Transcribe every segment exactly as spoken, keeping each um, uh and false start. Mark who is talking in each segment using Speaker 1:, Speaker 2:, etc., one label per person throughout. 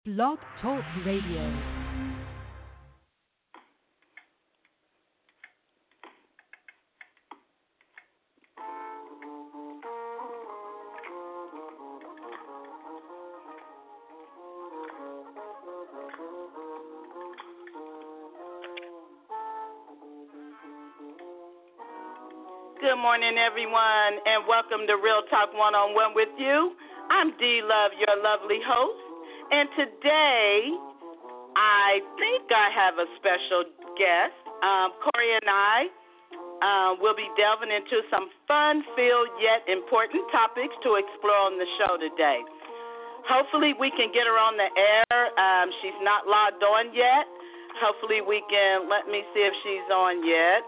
Speaker 1: Blog Talk Radio.
Speaker 2: Good morning, everyone, and welcome to Real Talk One-on-One with you. I'm D Love, your lovely host, and today I think I have a special guest. Um, Corey and I uh, will be delving into some fun-filled yet important topics to explore on the show today. Hopefully we can get her on the air. Um, she's not logged on yet. Hopefully we can, let me see if she's on yet.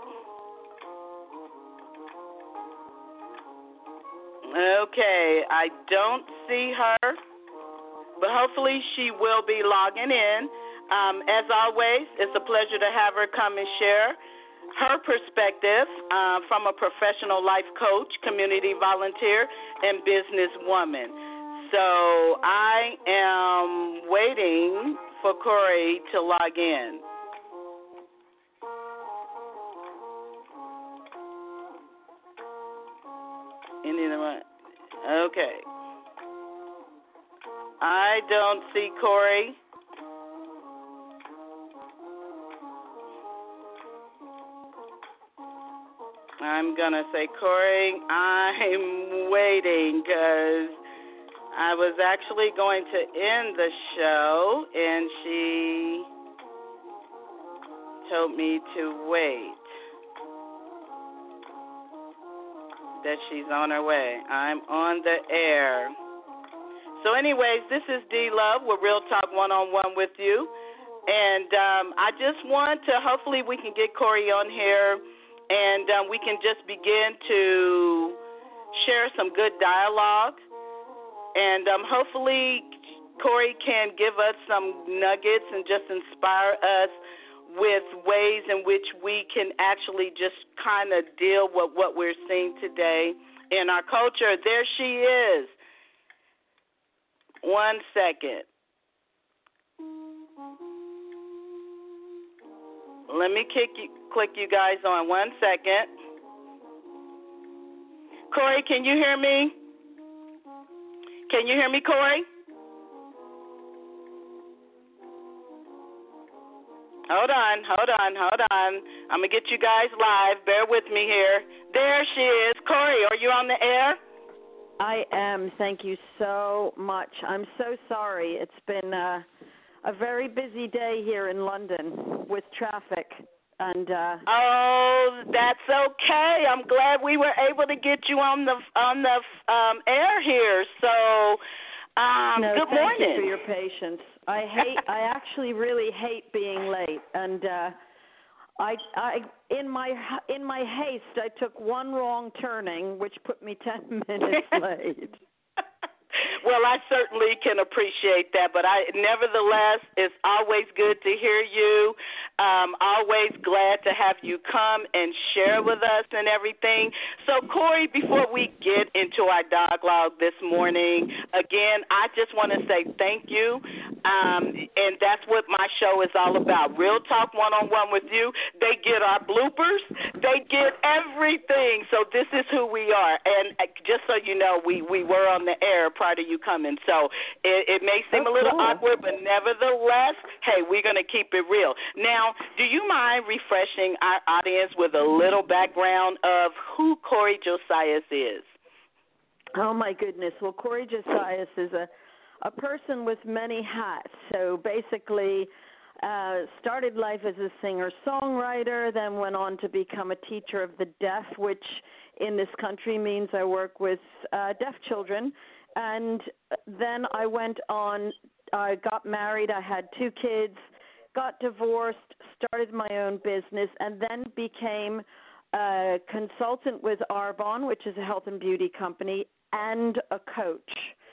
Speaker 2: Okay, I don't see her, but hopefully she will be logging in. Um, as always, it's a pleasure to have her come and share her perspective uh, from a professional life coach, community volunteer, and businesswoman. So I am waiting for Corey to log in. Okay. I don't see Corey. I'm going to say, Corey, I'm waiting because I was actually going to end the show, and she told me to wait. That she's on her way. I'm on the air. So anyways, this is D Love with Real Talk One-on-One with you. And um, I just want to, hopefully we can get Corey on here and um, we can just begin to share some good dialogue. And um, hopefully Corey can give us some nuggets and just inspire us with ways in which we can actually just kind of deal with what we're seeing today in our culture. There she is. One second. Let me kick you, click you guys on. One second. Corey, can you hear me? Can you hear me, Corey? Hold on, hold on, hold on. I'm going to get you guys live. Bear with me here. There she is. Corey, are you on the air?
Speaker 3: I am. Thank you so much. I'm so sorry. It's been uh, a very busy day here in London with traffic. And uh,
Speaker 2: oh, that's okay. I'm glad we were able to get you on the on the um, air here. So, um,
Speaker 3: no,
Speaker 2: good
Speaker 3: thank
Speaker 2: morning.
Speaker 3: you for your patience. I hate. I actually really hate being late, and uh, I, I, in my in my haste, I took one wrong turning, which put me ten minutes late.
Speaker 2: Well, I certainly can appreciate that, but I nevertheless, it's always good to hear you. Um, always glad to have you come and share with us and everything. So, Corey, before we get into our dialogue this morning, again, I just want to say thank you, um, and that's what my show is all about. Real Talk One-on-One with you. They get our bloopers. They get everything. So this is who we are. And just so you know, we, we were on the air prior to you coming. So it, it may seem
Speaker 3: oh,
Speaker 2: a little
Speaker 3: cool.
Speaker 2: awkward, but nevertheless, hey, we're going to keep it real. Now, do you mind refreshing our audience with a little background of who Corey Josias is?
Speaker 3: Oh, my goodness. Well, Corey Josias is a, a person with many hats. So basically, uh, started life as a singer-songwriter, then went on to become a teacher of the deaf, which in this country means I work with uh, deaf children. And then I went on, I got married, I had two kids, got divorced, started my own business, and then became a consultant with Arbonne, which is a health and beauty company, and a coach.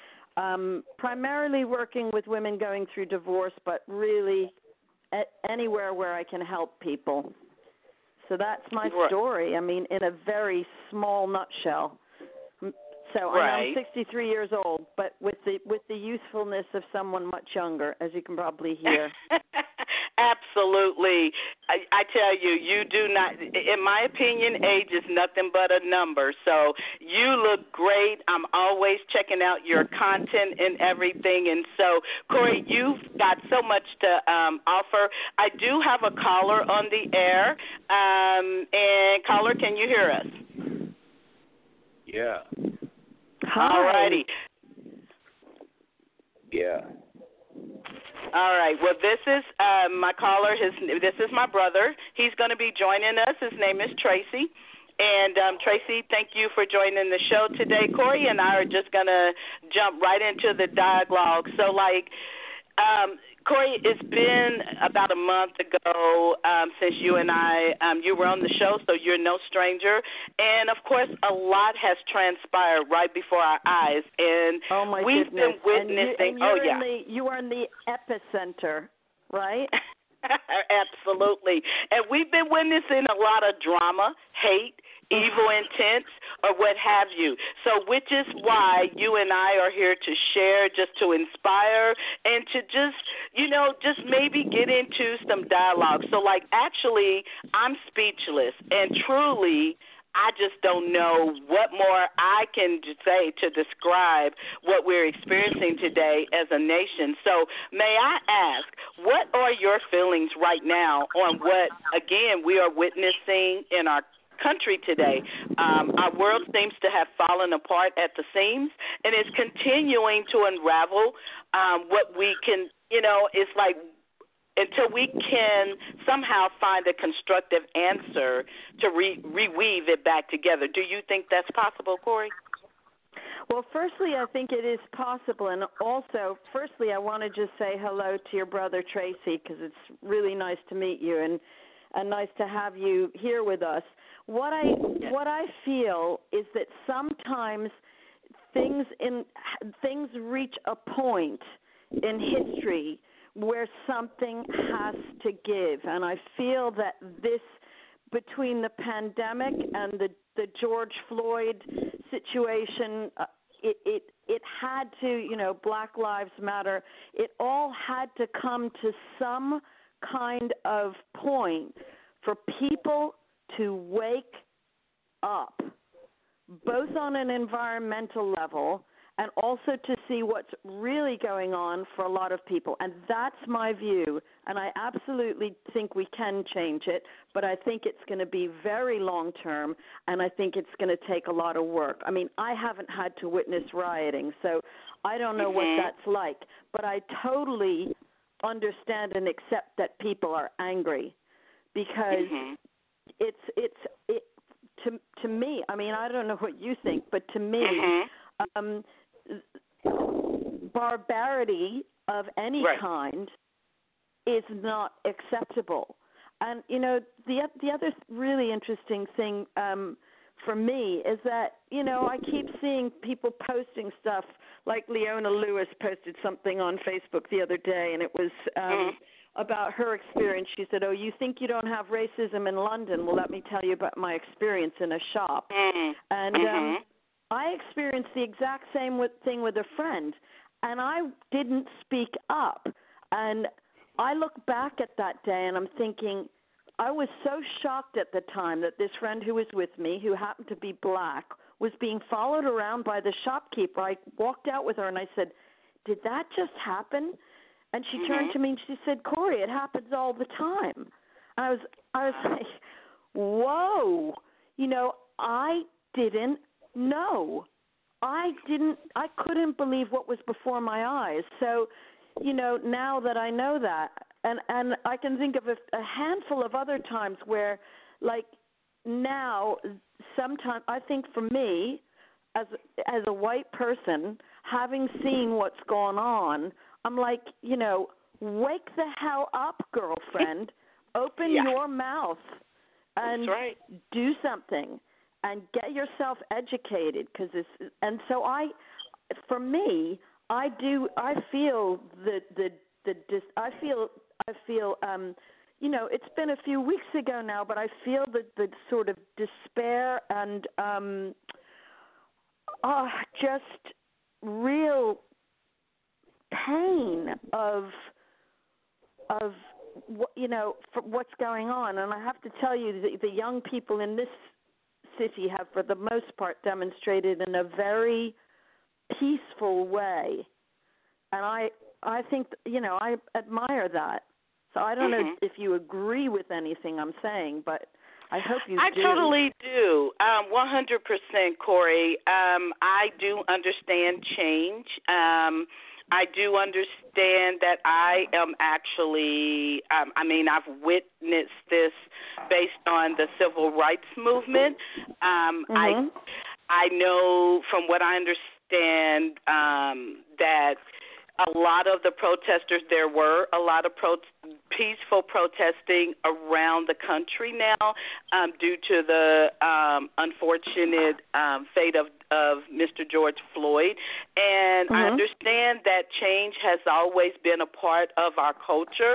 Speaker 3: Um, primarily working with women going through divorce, but really at anywhere where I can help people. So that's my story, I mean, in a very small nutshell. So
Speaker 2: right.
Speaker 3: I know I'm sixty-three years old, but with the with the youthfulness of someone much younger, as you can probably hear.
Speaker 2: Absolutely. I, I tell you, you do not, in my opinion, age is nothing but a number. So you look great. I'm always checking out your content and everything. And so, Corey, you've got so much to um, offer. I do have a caller on the air. Um, and, caller, can you hear us?
Speaker 4: Yeah.
Speaker 3: Hi.
Speaker 2: All righty.
Speaker 4: Yeah.
Speaker 2: All right. Well, this is uh, my caller. His this is my brother. He's going to be joining us. His name is Tracy. And um, Tracy, thank you for joining the show today. Corey and I are just going to jump right into the dialogue. So, like, um, Corey, it's been about a month ago um, since you and I, um, you were on the show, so you're no stranger. And, of course, a lot has transpired right before our eyes. And
Speaker 3: oh my
Speaker 2: we've
Speaker 3: goodness.
Speaker 2: been witnessing.
Speaker 3: And you, and
Speaker 2: oh, yeah.
Speaker 3: In the, you are in the epicenter, right?
Speaker 2: Absolutely. And we've been witnessing a lot of drama, hate, evil intents, or what have you. So which is why you and I are here to share, just to inspire, and to just, you know, just maybe get into some dialogue. So, like, actually, I'm speechless, and truly, I just don't know what more I can say to describe what we're experiencing today as a nation. So may I ask, what are your feelings right now on what, again, we are witnessing in our country today? Um, our world seems to have fallen apart at the seams, and it's continuing to unravel um, what we can, you know, it's like, until we can somehow find a constructive answer to re- reweave it back together. Do you think that's possible, Corey?
Speaker 3: Well, firstly, I think it is possible. And also, firstly, I want to just say hello to your brother, Tracy, because it's really nice to meet you and, and nice to have you here with us. What I,
Speaker 2: yes.
Speaker 3: what I feel is that sometimes things in things reach a point in history where something has to give. And I feel that this, between the pandemic and the, the George Floyd situation, uh, it, it, it had to, you know, Black Lives Matter, it all had to come to some kind of point for people to wake up, both on an environmental level and also to see what's really going on for a lot of people. And that's my view, and I absolutely think we can change it, but I think it's going to be very long-term, and I think it's going to take a lot of work. I mean, I haven't had to witness rioting, so I don't know
Speaker 2: mm-hmm.
Speaker 3: what that's like, but I totally understand and accept that people are angry because
Speaker 2: mm-hmm.
Speaker 3: it's, it's it, to, to me, I mean, I don't know what you think, but to me,
Speaker 2: mm-hmm.
Speaker 3: um, barbarity of any
Speaker 2: right.
Speaker 3: kind is not acceptable. And, you know, the the other really interesting thing um, for me is that, you know, I keep seeing people posting stuff, like Leona Lewis posted something on Facebook the other day, and it was um, mm-hmm. about her experience. She said, oh, you think you don't have racism in London? Well, let me tell you about my experience in a shop.
Speaker 2: Mm-hmm.
Speaker 3: And
Speaker 2: mm-hmm.
Speaker 3: um, I experienced the exact same with, thing with a friend, and I didn't speak up. And I look back at that day, and I'm thinking, I was so shocked at the time that this friend who was with me, who happened to be black, was being followed around by the shopkeeper. I walked out with her, and I said, did that just happen? And she
Speaker 2: mm-hmm.
Speaker 3: turned to me, and she said, Corey, it happens all the time. And I was, I was like, whoa. You know, I didn't No, I didn't, I couldn't believe what was before my eyes. So, you know, now that I know that, and, and I can think of a, a handful of other times where, like, now, sometimes, I think for me, as, as a white person, having seen what's gone on, I'm like, you know, wake the hell up, girlfriend. Open
Speaker 2: yeah.
Speaker 3: your mouth and
Speaker 2: right.
Speaker 3: do something. And get yourself educated, because it's, and so I, for me, I do, I feel the the the dis, I feel I feel um, you know, it's been a few weeks ago now, but I feel the the sort of despair and um, uh, just real pain of of you know for what's going on. And I have to tell you, the, the young people in this city have, for the most part, demonstrated in a very peaceful way, and I I think you know I admire that. So I don't mm-hmm. know if you agree with anything I'm saying, but I hope you
Speaker 2: I
Speaker 3: do.
Speaker 2: I totally do, um, one hundred percent, Corey. Um, I do understand change. Um, I do understand that I am actually, um, I mean, I've witnessed this based on the civil rights movement. Um,
Speaker 3: mm-hmm.
Speaker 2: I I know from what I understand um, that a lot of the protesters, there were a lot of pro- peaceful protesting around the country now um, due to the um, unfortunate um, fate of, of Mister George Floyd. And mm-hmm. I understand that change has always been a part of our culture.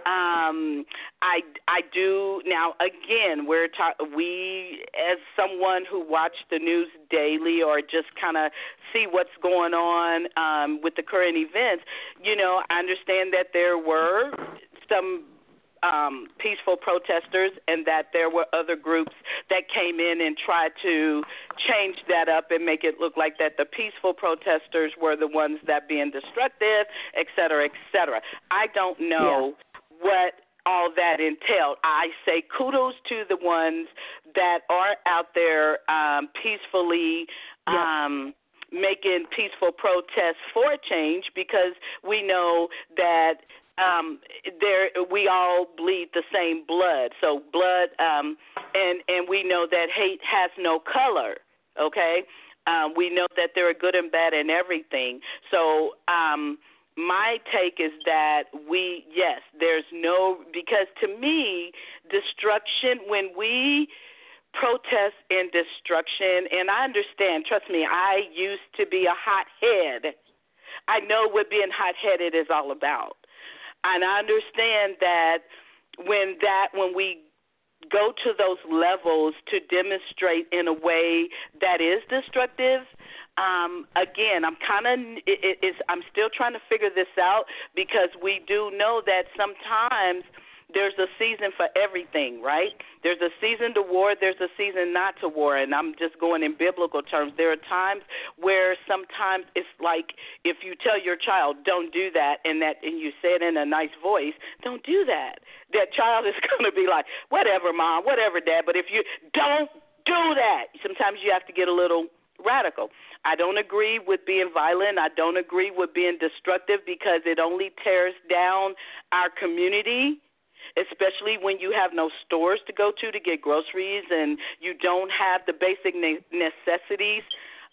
Speaker 2: Um, I, I do now. Again, we're ta- we as someone who watched the news daily or just kind of see what's going on um, with the current events. You know, I understand that there were some um, peaceful protesters and that there were other groups that came in and tried to change that up and make it look like that the peaceful protesters were the ones that being destructive, et cetera, et cetera. I don't know yeah. what all that entailed. I say kudos to the ones that are out there um, peacefully
Speaker 3: yeah.
Speaker 2: um making peaceful protests for change, because we know that um, there we all bleed the same blood. So blood, um, and and we know that hate has no color. Okay, um, we know that there are good and bad in everything. So um, my take is that we yes, there's no because to me destruction when we protest and destruction, and I understand, trust me, I used to be a hothead. I know what being hot-headed is all about. And I understand that when that when we go to those levels to demonstrate in a way that is destructive, um, again, I'm kind of it, it, I'm still trying to figure this out, because we do know that sometimes there's a season for everything, right? There's a season to war, there's a season not to war, and I'm just going in biblical terms. There are times where sometimes it's like if you tell your child, don't do that, and that and you say it in a nice voice, don't do that. That child is going to be like, whatever, Mom, whatever, Dad, but if you don't do that, sometimes you have to get a little radical. I don't agree with being violent. I don't agree with being destructive, because it only tears down our community, especially when you have no stores to go to to get groceries and you don't have the basic necessities.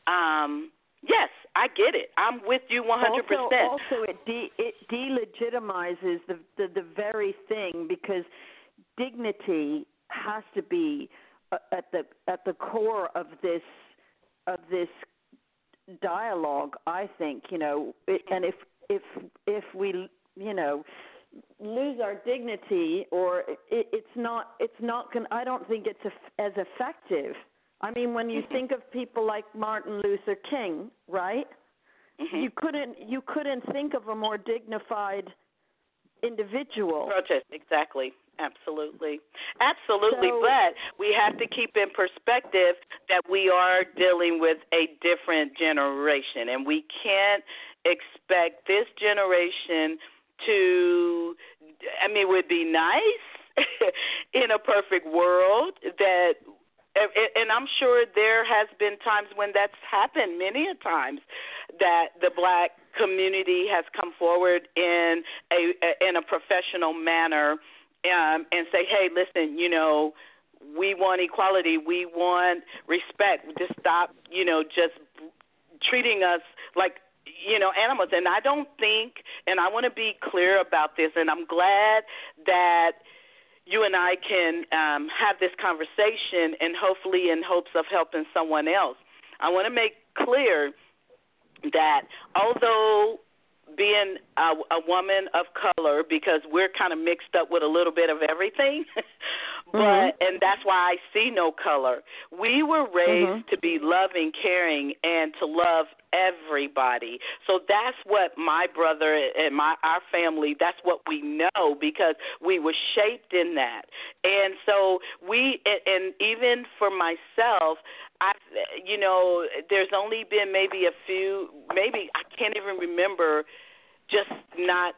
Speaker 2: Um, yes, I get it. I'm with you one hundred percent.
Speaker 3: Also, also it, de- it delegitimizes the, the, the very thing, because dignity has to be uh, at the at the core of this of this dialogue, I think. You know, it, and if if if we you know. lose our dignity, or it, it's not it's not going I don't think it's a, as effective. I mean, when you think of people like Martin Luther King, right? Mm-hmm. You couldn't you couldn't think of a more dignified individual.
Speaker 2: Protest, exactly. Absolutely. Absolutely.
Speaker 3: So,
Speaker 2: but we have to keep in perspective that we are dealing with a different generation, and we can't expect this generation to, I mean, it would be nice in a perfect world that, and I'm sure there has been times when that's happened, many a times, that the black community has come forward in a in a professional manner um, and say, hey, listen, you know, we want equality, we want respect, just stop, you know, just treating us like, you know, animals. And I don't think, and I want to be clear about this, and I'm glad that you and I can um, have this conversation, and hopefully in hopes of helping someone else. I want to make clear that although being a, a woman of color, because we're kind of mixed up with a little bit of everything, but
Speaker 3: mm-hmm.
Speaker 2: and that's why I see no color. We were raised
Speaker 3: mm-hmm.
Speaker 2: to be loving, caring, and to love everybody. So that's what my brother and my our family, that's what we know, because we were shaped in that. And so we, and, and even for myself, I, you know, there's only been maybe a few, maybe I can't even remember, just not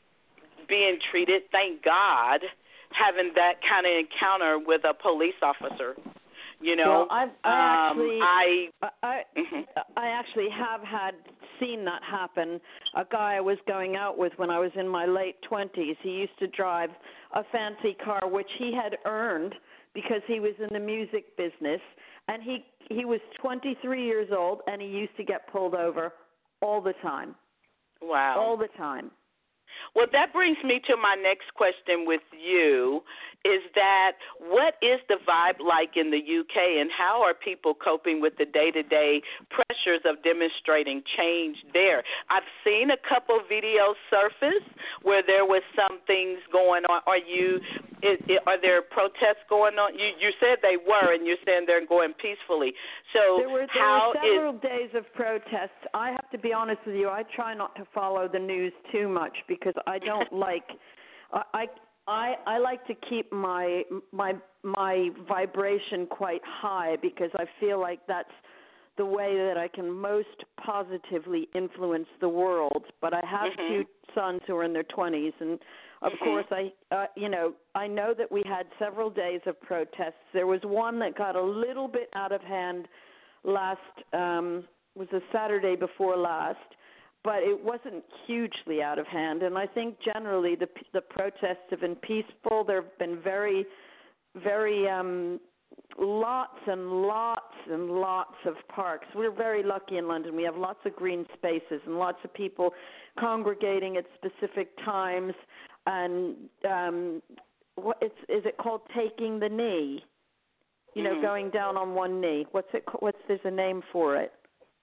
Speaker 2: being treated, thank God, having that kind of encounter with a police officer. You know,
Speaker 3: well, I've, I
Speaker 2: um,
Speaker 3: actually,
Speaker 2: I,
Speaker 3: I,
Speaker 2: mm-hmm.
Speaker 3: I actually have had seen that happen. A guy I was going out with when I was in my late twenties, he used to drive a fancy car, which he had earned because he was in the music business, and he he was twenty-three years old, and he used to get pulled over all the time.
Speaker 2: Wow.
Speaker 3: All the time.
Speaker 2: Well, that brings me to my next question with you, is that what is the vibe like in the U K, and how are people coping with the day-to-day pressures of demonstrating change there? I've seen a couple videos surface where there was some things going on. Are you, is, are there protests going on? You, you said they were, and you're saying they're going peacefully. So
Speaker 3: there were, there
Speaker 2: how
Speaker 3: were several
Speaker 2: is,
Speaker 3: days of protests. I have to be honest with you, I try not to follow the news too much because I don't like I I I like to keep my my my vibration quite high because I feel like that's the way that I can most positively influence the world. But I have
Speaker 2: mm-hmm.
Speaker 3: two sons who are in their twenties, and of
Speaker 2: mm-hmm.
Speaker 3: course I uh, you know I know that we had several days of protests. There was one that got a little bit out of hand last um, was a Saturday before last. But it wasn't hugely out of hand, and I think generally the the protests have been peaceful. There have been very, very um, lots and lots and lots of parks. We're very lucky in London. We have lots of green spaces and lots of people congregating at specific times. And um, what it's is it called taking the knee? You know,
Speaker 2: mm-hmm.
Speaker 3: going down on one knee. What's it? What's there's a name for it?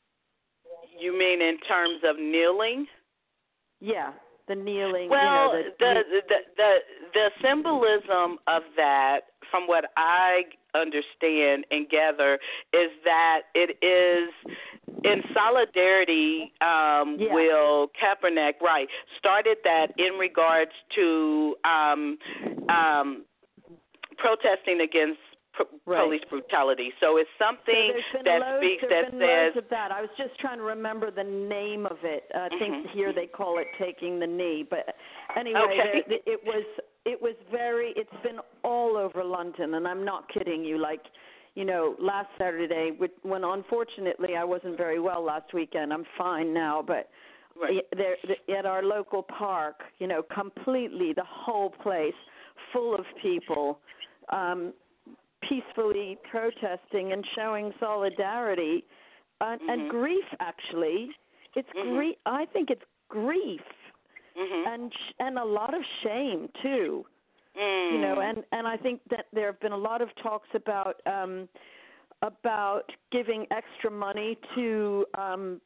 Speaker 2: You mean in terms of kneeling?
Speaker 3: Yeah, the kneeling.
Speaker 2: Well,
Speaker 3: you know, the,
Speaker 2: the, the the the symbolism of that, from what I understand and gather, is that it is in solidarity. Um,
Speaker 3: yeah.
Speaker 2: Will Kaepernick, right, started that in regards to um, um, protesting against
Speaker 3: Right.
Speaker 2: police brutality. So it's something
Speaker 3: so
Speaker 2: that
Speaker 3: loads,
Speaker 2: speaks
Speaker 3: there
Speaker 2: that
Speaker 3: been
Speaker 2: says.
Speaker 3: Loads of that. I was just trying to remember the name of it. I
Speaker 2: mm-hmm.
Speaker 3: think here they call it taking the knee. But anyway,
Speaker 2: okay.
Speaker 3: there, it was it was very. It's been all over London, and I'm not kidding you. Like, you know, last Saturday, when unfortunately I wasn't very well last weekend. I'm fine now, but.
Speaker 2: Right.
Speaker 3: There, at our local park, you know, completely the whole place full of people. Um, peacefully protesting and showing solidarity uh,
Speaker 2: mm-hmm.
Speaker 3: and grief. Actually, it's
Speaker 2: mm-hmm.
Speaker 3: grief. I think it's grief
Speaker 2: mm-hmm.
Speaker 3: and sh- and a lot of shame too.
Speaker 2: Mm.
Speaker 3: You know, and, and I think that there have been a lot of talks about um, about giving extra money to. Um,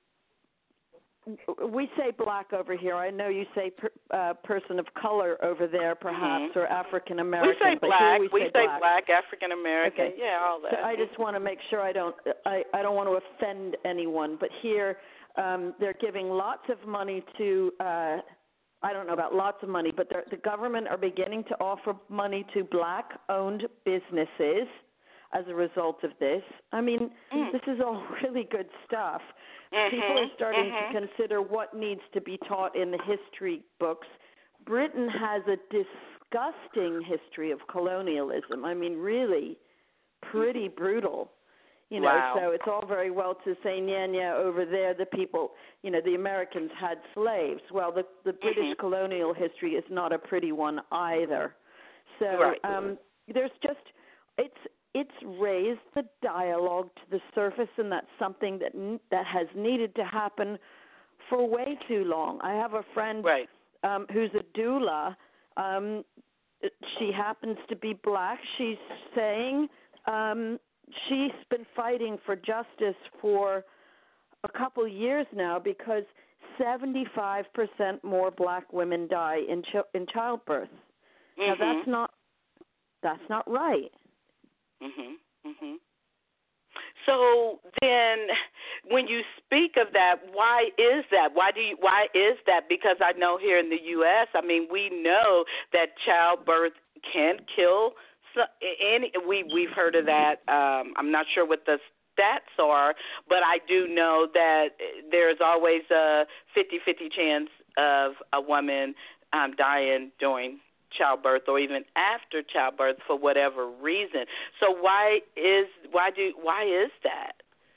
Speaker 3: we say black over here. I know you say per, uh, person of color over there, perhaps,
Speaker 2: mm-hmm.
Speaker 3: or African American.
Speaker 2: We say
Speaker 3: but
Speaker 2: black.
Speaker 3: Here we,
Speaker 2: we
Speaker 3: say,
Speaker 2: say
Speaker 3: black,
Speaker 2: black African American.
Speaker 3: Okay.
Speaker 2: Yeah, all that.
Speaker 3: So I just want to make sure I don't. I, I don't want to offend anyone. But here, um, they're giving lots of money to. Uh, I don't know about lots of money, but the government are beginning to offer money to black-owned businesses as a result of this. I mean,
Speaker 2: mm.
Speaker 3: this is all really good stuff.
Speaker 2: Mm-hmm.
Speaker 3: People are starting
Speaker 2: mm-hmm.
Speaker 3: to consider what needs to be taught in the history books. Britain has a disgusting history of colonialism. I mean, really pretty brutal. You know,
Speaker 2: wow.
Speaker 3: so it's all very well to say, yeah, yeah, over there the people, you know, the Americans had slaves. Well, the, the British
Speaker 2: mm-hmm.
Speaker 3: colonial history is not a pretty one either. So
Speaker 2: right.
Speaker 3: um, there's just, it's it's raised the dialogue to the surface, and that's something that that has needed to happen for way too long. I have a friend
Speaker 2: right.
Speaker 3: um, who's a doula. Um, she happens to be black. She's saying um, she's been fighting for justice for a couple years now because seventy-five percent more black women die in ch- in childbirth.
Speaker 2: Mm-hmm.
Speaker 3: Now that's not that's not right.
Speaker 2: Mhm. Mhm. So then, when you speak of that, why is that? Why do you? Why is that? Because I know here in the U S, I mean, we know that childbirth can kill. So, any we we've heard of that. Um, I'm not sure what the stats are, but I do know that there's always a fifty-fifty chance of a woman um, dying during childbirth or even after childbirth for whatever reason. So why is why do why is that?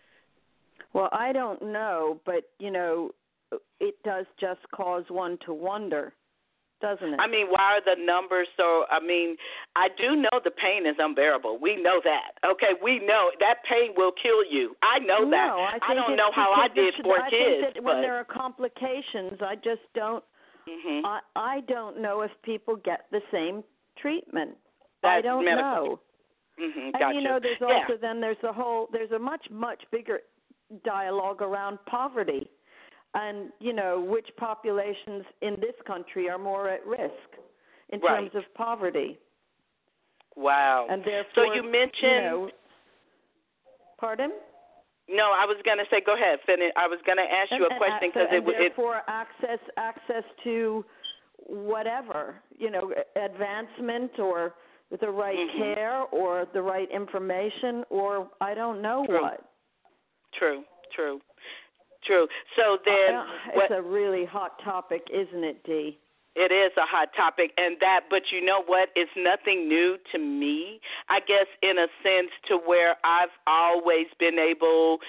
Speaker 3: Well, I don't know, but you know, it does just cause one to wonder, doesn't it?
Speaker 2: I mean, why are the numbers so? I mean, I do know the pain is unbearable. We know that. Okay, we know that pain will kill you. I know
Speaker 3: no,
Speaker 2: that.
Speaker 3: I, think
Speaker 2: I don't know how I did
Speaker 3: should,
Speaker 2: for
Speaker 3: I
Speaker 2: kids.
Speaker 3: think that
Speaker 2: but,
Speaker 3: when there are complications, I just don't.
Speaker 2: mm-hmm.
Speaker 3: I I don't know if people get the same treatment.
Speaker 2: That's
Speaker 3: I don't
Speaker 2: medical.
Speaker 3: know.
Speaker 2: Mm-hmm.
Speaker 3: And
Speaker 2: Gotcha.
Speaker 3: you know, there's
Speaker 2: yeah.
Speaker 3: also then there's a whole there's a much much bigger dialogue around poverty, and you know which populations in this country are more at risk in
Speaker 2: right.
Speaker 3: terms of poverty.
Speaker 2: Wow.
Speaker 3: And therefore,
Speaker 2: so you mentioned.
Speaker 3: You know, pardon?
Speaker 2: No, I was going to say, go ahead, finish. I was going to ask you
Speaker 3: and,
Speaker 2: a question because
Speaker 3: and,
Speaker 2: it was.
Speaker 3: Therefore, access access to whatever, you know, advancement or the right
Speaker 2: mm-hmm.
Speaker 3: care or the right information or I don't know
Speaker 2: True.
Speaker 3: what.
Speaker 2: True, true, true. So then,
Speaker 3: uh,
Speaker 2: what,
Speaker 3: it's a really hot topic, isn't it, Dee?
Speaker 2: It is a hot topic, and that, but you know what? It's nothing new to me, I guess, in a sense to where I've always been able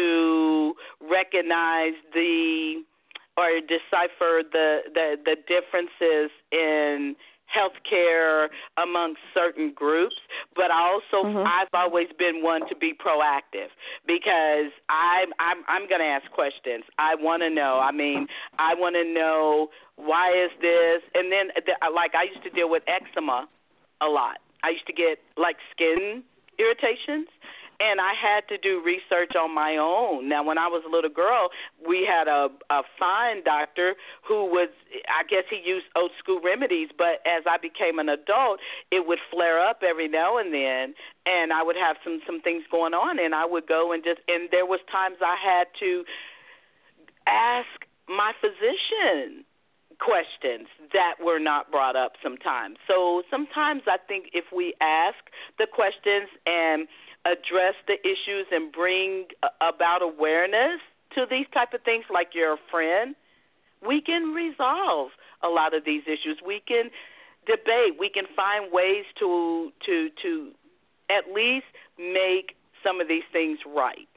Speaker 2: to recognize the or decipher the, the, the differences in healthcare amongst certain groups, but also
Speaker 3: mm-hmm.
Speaker 2: I've always been one to be proactive because I'm I'm I'm going to ask questions. I want to know. I mean, I want to know why is this, and then like I used to deal with eczema a lot. I used to get like skin irritations. And I had to do research on my own. Now, when I was a little girl, we had a, a fine doctor who was, I guess he used old school remedies, but as I became an adult, it would flare up every now and then, and I would have some, some things going on, and I would go and just, and there was times I had to ask my physician questions that were not brought up sometimes. So sometimes I think if we ask the questions and address the issues and bring about awareness to these type of things like you're a friend, we can resolve a lot of these issues. We can debate. We can find ways to to to at least make some of these things right.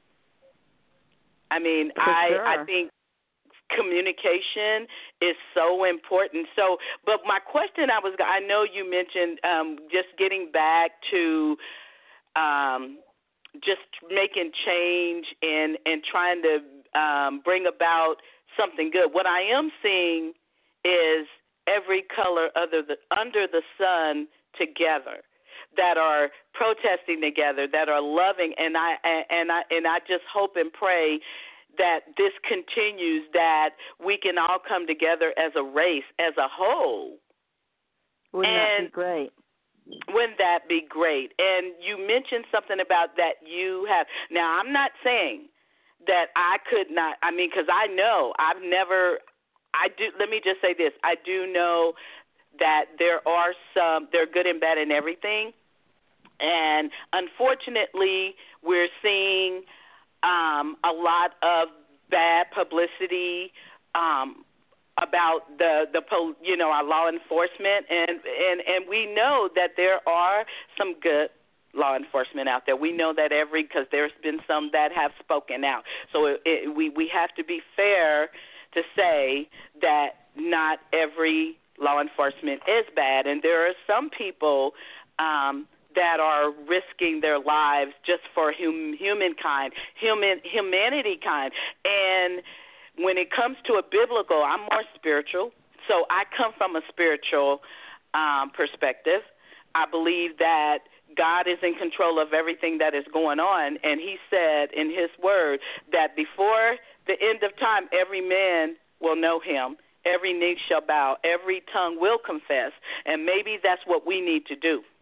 Speaker 2: I mean,
Speaker 3: For
Speaker 2: I
Speaker 3: sure.
Speaker 2: I think communication is so important. So, but my question I was I know you mentioned um, just getting back to Um, just making change and, and trying to um, bring about something good. What I am seeing is every color other the, under the sun together, that are protesting together, that are loving, and I and I and I just hope and pray that this continues, that we can all come together as a race, as a whole.
Speaker 3: Wouldn't
Speaker 2: and,
Speaker 3: that be great?
Speaker 2: Wouldn't that be great? And you mentioned something about that you have. Now, I'm not saying that I could not, I mean, because I know I've never, I do, let me just say this. I do know that there are some, they're good and bad in everything. And unfortunately, we're seeing um, a lot of bad publicity um about the, the you know, our law enforcement, and, and, and we know that there are some good law enforcement out there. We know that every, because there's been some that have spoken out. So it, it, we, we have to be fair to say that not every law enforcement is bad, and there are some people um, that are risking their lives just for hum, humankind, human humanity kind, and when it comes to a biblical, I'm more spiritual, so I come from a spiritual um, perspective. I believe that God is in control of everything that is going on, and he said in his word that before the end of time, every man will know him, every knee shall bow, every tongue will confess, and maybe that's what we need to do.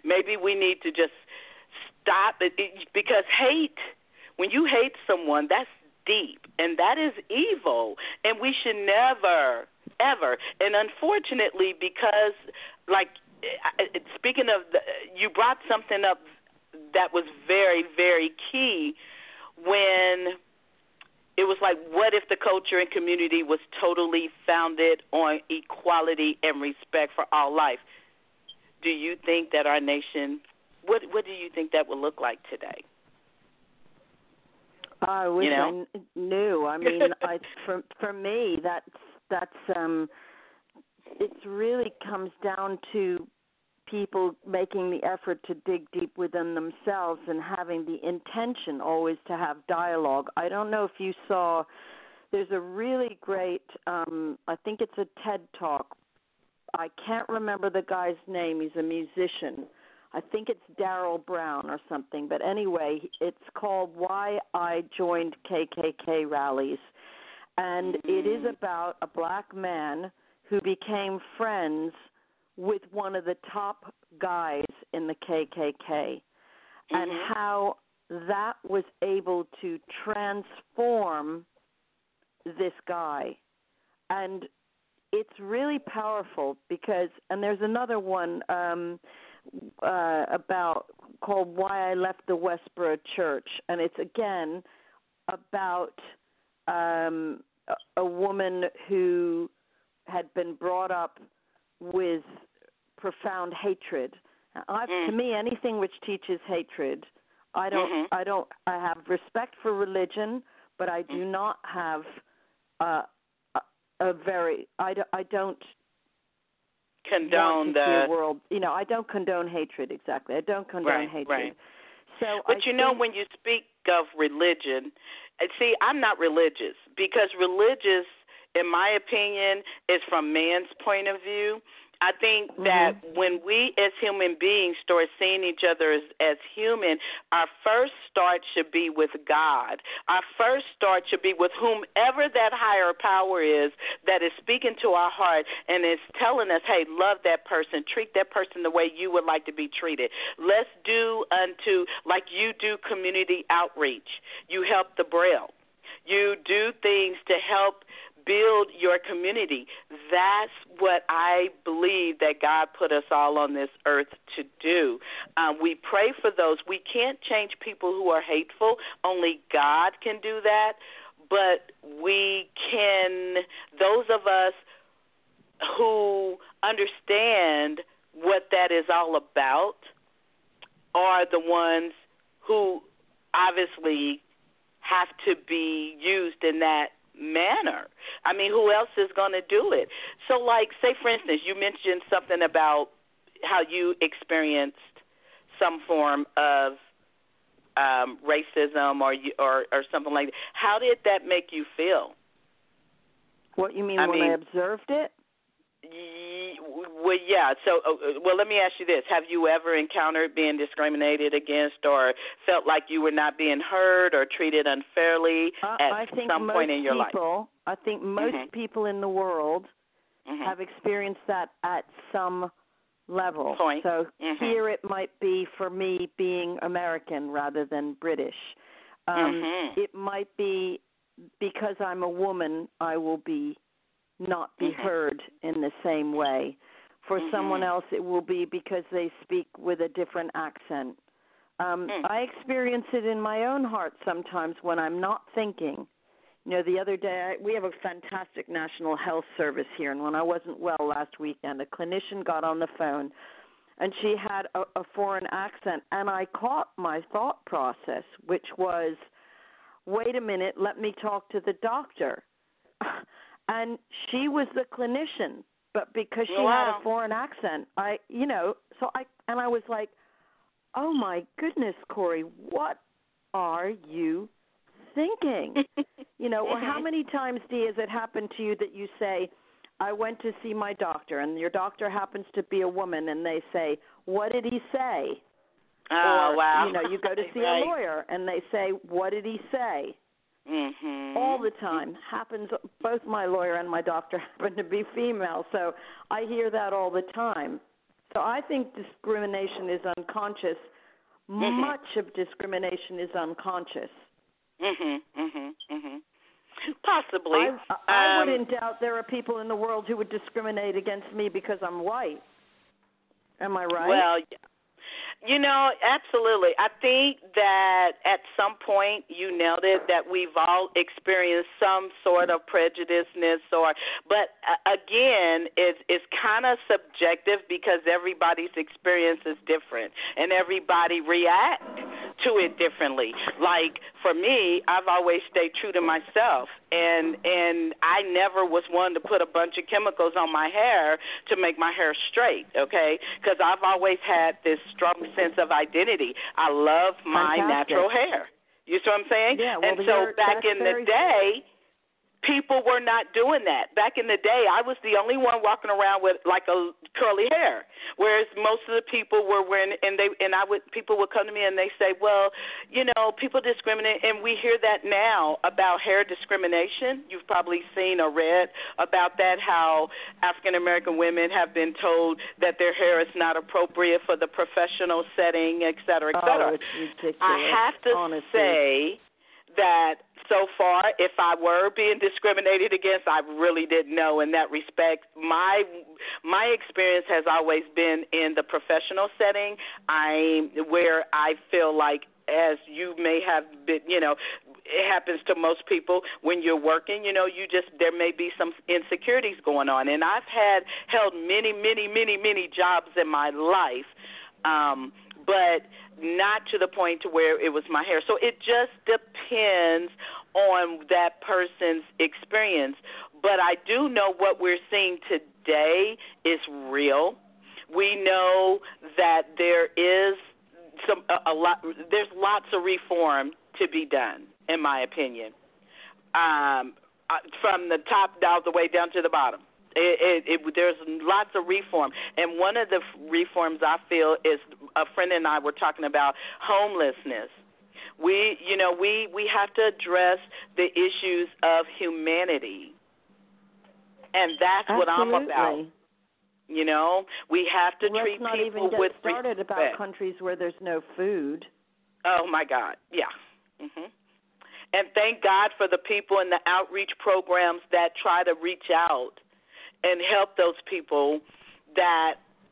Speaker 2: maybe we need to just stop it, because hate, when you hate someone, that's deep, and that is evil, and we should never, ever, and unfortunately, because, like, speaking of, the, you brought something up that was very, very key when it was like, what if the culture and community was totally founded on equality and respect for all life? Do you think that our nation, what what do you think that would look like today?
Speaker 3: I wish
Speaker 2: you know?
Speaker 3: I knew. I mean, I for for me, that's that's um, it really comes down to people making the effort to dig deep within themselves and having the intention always to have dialogue. I don't know if you saw, there's a really great, um, I think it's a TED Talk. I can't remember the guy's name. He's a musician. I think it's Darryl Brown or something. But anyway, it's called Why I Joined K K K Rallies. And mm-hmm. it is about a black man who became friends with one of the top guys in the K K K, mm-hmm. and how that was able to transform this guy. And it's really powerful because, and there's another one um, uh, about, called Why I Left the Westboro Church, and it's, again, about um, a, a woman who had been brought up with profound hatred. I've, mm. To me, anything which teaches hatred, I don't. Mm-hmm. I don't. I have respect for religion, but I do mm. not have uh, a, a very. I, do, I don't
Speaker 2: condone
Speaker 3: want to
Speaker 2: the
Speaker 3: see a world. You know, I don't condone hatred. Exactly, I don't condone
Speaker 2: right,
Speaker 3: hatred.
Speaker 2: Right.
Speaker 3: So,
Speaker 2: but
Speaker 3: I
Speaker 2: you know,
Speaker 3: think,
Speaker 2: when you speak of religion, see, I'm not religious because religious, in my opinion, is from man's point of view. I think that mm-hmm. when we as human beings start seeing each other as, as human, our first start should be with God. Our first start should be with whomever that higher power is that is speaking to our heart and is telling us, hey, love that person, treat that person the way you would like to be treated. Let's do unto, like you do community outreach. You help the Braille. You do things to help build your community. That's what I believe that God put us all on this earth to do. Um, we pray for those. We can't change people who are hateful. Only God can do that. But we can, those of us who understand what that is all about are the ones who obviously have to be used in that manner. I mean, who else is going to do it? So, like, say, for instance, you mentioned something about how you experienced some form of um, racism or, or or something like that. How did that make you feel?
Speaker 3: What, you mean
Speaker 2: I
Speaker 3: when
Speaker 2: mean,
Speaker 3: I observed it?
Speaker 2: Well, yeah. So, uh, well, let me ask you this. Have you ever encountered being discriminated against or felt like you were not being heard or treated unfairly
Speaker 3: uh,
Speaker 2: at
Speaker 3: I think
Speaker 2: some
Speaker 3: most
Speaker 2: point in your
Speaker 3: people,
Speaker 2: life?
Speaker 3: I think most
Speaker 2: mm-hmm.
Speaker 3: people in the world mm-hmm. have experienced that at some level.
Speaker 2: Point.
Speaker 3: So
Speaker 2: mm-hmm.
Speaker 3: here it might be for me being American rather than British. Um,
Speaker 2: mm-hmm.
Speaker 3: It might be because I'm a woman, I will be not be mm-hmm. heard in the same way. For mm-hmm. someone else, it will be because they speak with a different accent. Um, mm. I experience it in my own heart sometimes when I'm not thinking. You know, the other day, I, we have a fantastic national health service here, and when I wasn't well last weekend, a clinician got on the phone, and she had a, a foreign accent, and I caught my thought process, which was, wait a minute, let me talk to the doctor. And she was the clinician, but because she
Speaker 2: wow.
Speaker 3: had a foreign accent, I, you know, so I, and I was like, oh my goodness, Corey, what are you thinking? You know, or how many times, Dee, has it happened to you that you say, I went to see my doctor, and your doctor happens to be a woman, and they say, what did he say?
Speaker 2: Oh,
Speaker 3: or,
Speaker 2: wow.
Speaker 3: you know, you go to see
Speaker 2: right.
Speaker 3: a lawyer, and they say, what did he say?
Speaker 2: Mm-hmm.
Speaker 3: All the time. Happens. Both my lawyer and my doctor happen to be female, so I hear that all the time. So I think discrimination is unconscious.
Speaker 2: Mm-hmm.
Speaker 3: Much of discrimination is unconscious.
Speaker 2: Mhm, mhm, mhm. Possibly.
Speaker 3: I, I
Speaker 2: um,
Speaker 3: wouldn't doubt there are people in the world who would discriminate against me because I'm white. Am I right?
Speaker 2: Well, you know, absolutely. I think that at some point you nailed it, that we've all experienced some sort of prejudiceness, or, but uh, again, it's, it's kind of subjective because everybody's experience is different and everybody reacts to it differently. Like for me, I've always stayed true to myself, and and I never was one to put a bunch of chemicals on my hair to make my hair straight, okay? Because I've always had this strong sense of identity. I love my
Speaker 3: Fantastic.
Speaker 2: natural hair. You see what I'm saying?
Speaker 3: Yeah, well,
Speaker 2: and so back in the day, people were not doing that. Back in the day, I was the only one walking around with like a curly hair, whereas most of the people were wearing, and they and I would people would come to me and they say, well, you know, people discriminate, and we hear that now about hair discrimination. You've probably seen or read about that, how African American women have been told that their hair is not appropriate for the professional setting, et cetera, et cetera.
Speaker 3: Oh, it's ridiculous.
Speaker 2: I have to
Speaker 3: honestly.
Speaker 2: say that so far, if I were being discriminated against, I really didn't know in that respect. My my experience has always been in the professional setting. I where I feel like, as you may have been, you know, it happens to most people when you're working, you know, you just, there may be some insecurities going on. And I've had, held many, many, many, many jobs in my life, um, but not to the point to where it was my hair. So it just depends on that person's experience. But I do know what we're seeing today is real. We know that there is some a, a lot. There's lots of reform to be done, in my opinion, um, from the top all the way down to the bottom. It, it, it, there's lots of reform, and one of the reforms I feel is, a friend and I were talking about homelessness. We, you know, we, we have to address the issues of humanity, and that's
Speaker 3: Absolutely.
Speaker 2: what I'm about. You know, we have to
Speaker 3: Let's
Speaker 2: treat
Speaker 3: not
Speaker 2: people
Speaker 3: even get
Speaker 2: with
Speaker 3: started
Speaker 2: respect.
Speaker 3: about countries where there's no food.
Speaker 2: Oh my God, yeah. Mhm. And thank God for the people in the outreach programs that try to reach out and help those people that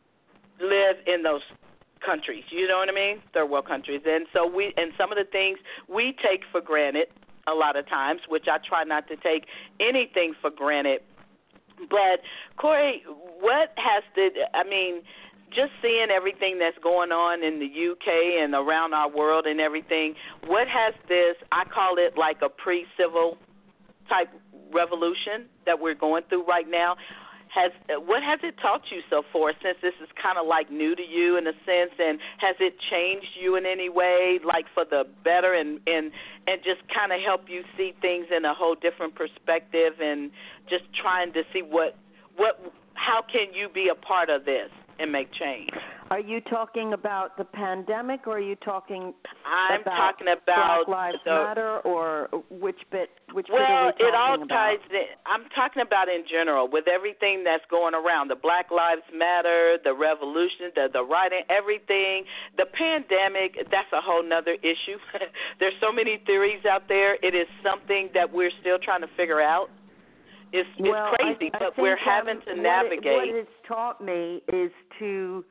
Speaker 2: live in those countries. You know what I mean? Third world countries. And so we, and some of the things we take for granted a lot of times, which I try not to take anything for granted. But Corey, what has to, I mean, just seeing everything that's going on in the U K and around our world and everything, what has this, I call it like a pre-civil type revolution that we're going through right now, has what has it taught you so far, since this is kind of like new to you in a sense, and has it changed you in any way, like for the better, and, and, and just kind of help you see things in a whole different perspective, and just trying to see what, what, how can you be a part of this and make change?
Speaker 3: Are you talking about the pandemic, or are you talking
Speaker 2: I'm
Speaker 3: about
Speaker 2: talking about
Speaker 3: Black Lives
Speaker 2: the,
Speaker 3: Matter, or which bit? Which
Speaker 2: well,
Speaker 3: bit are we talking
Speaker 2: it all
Speaker 3: about?
Speaker 2: ties in. I'm talking about in general, with everything that's going around, the Black Lives Matter, the revolution, the the writing, everything. The pandemic, that's a whole nother issue. There's so many theories out there. It is something that we're still trying to figure out. It's,
Speaker 3: well,
Speaker 2: it's crazy,
Speaker 3: I, I
Speaker 2: but
Speaker 3: think,
Speaker 2: we're
Speaker 3: um,
Speaker 2: having to
Speaker 3: what
Speaker 2: navigate.
Speaker 3: It, what it's taught me is to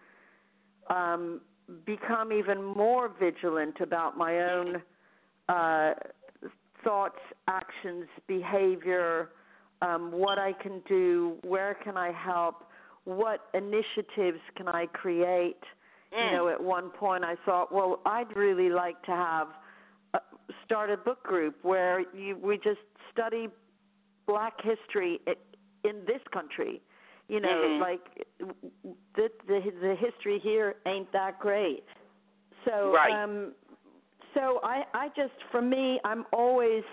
Speaker 3: um, become even more vigilant about my own uh, thoughts, actions, behavior, um, what I can do, where can I help, what initiatives can I create. Mm. You know, at one point I thought, well, I'd really like to have a, start a book group where you, we just study Black history in this country. You know, mm-hmm. like the, the the history here ain't that great. So,
Speaker 2: right.
Speaker 3: um, so I I just, for me, I'm always,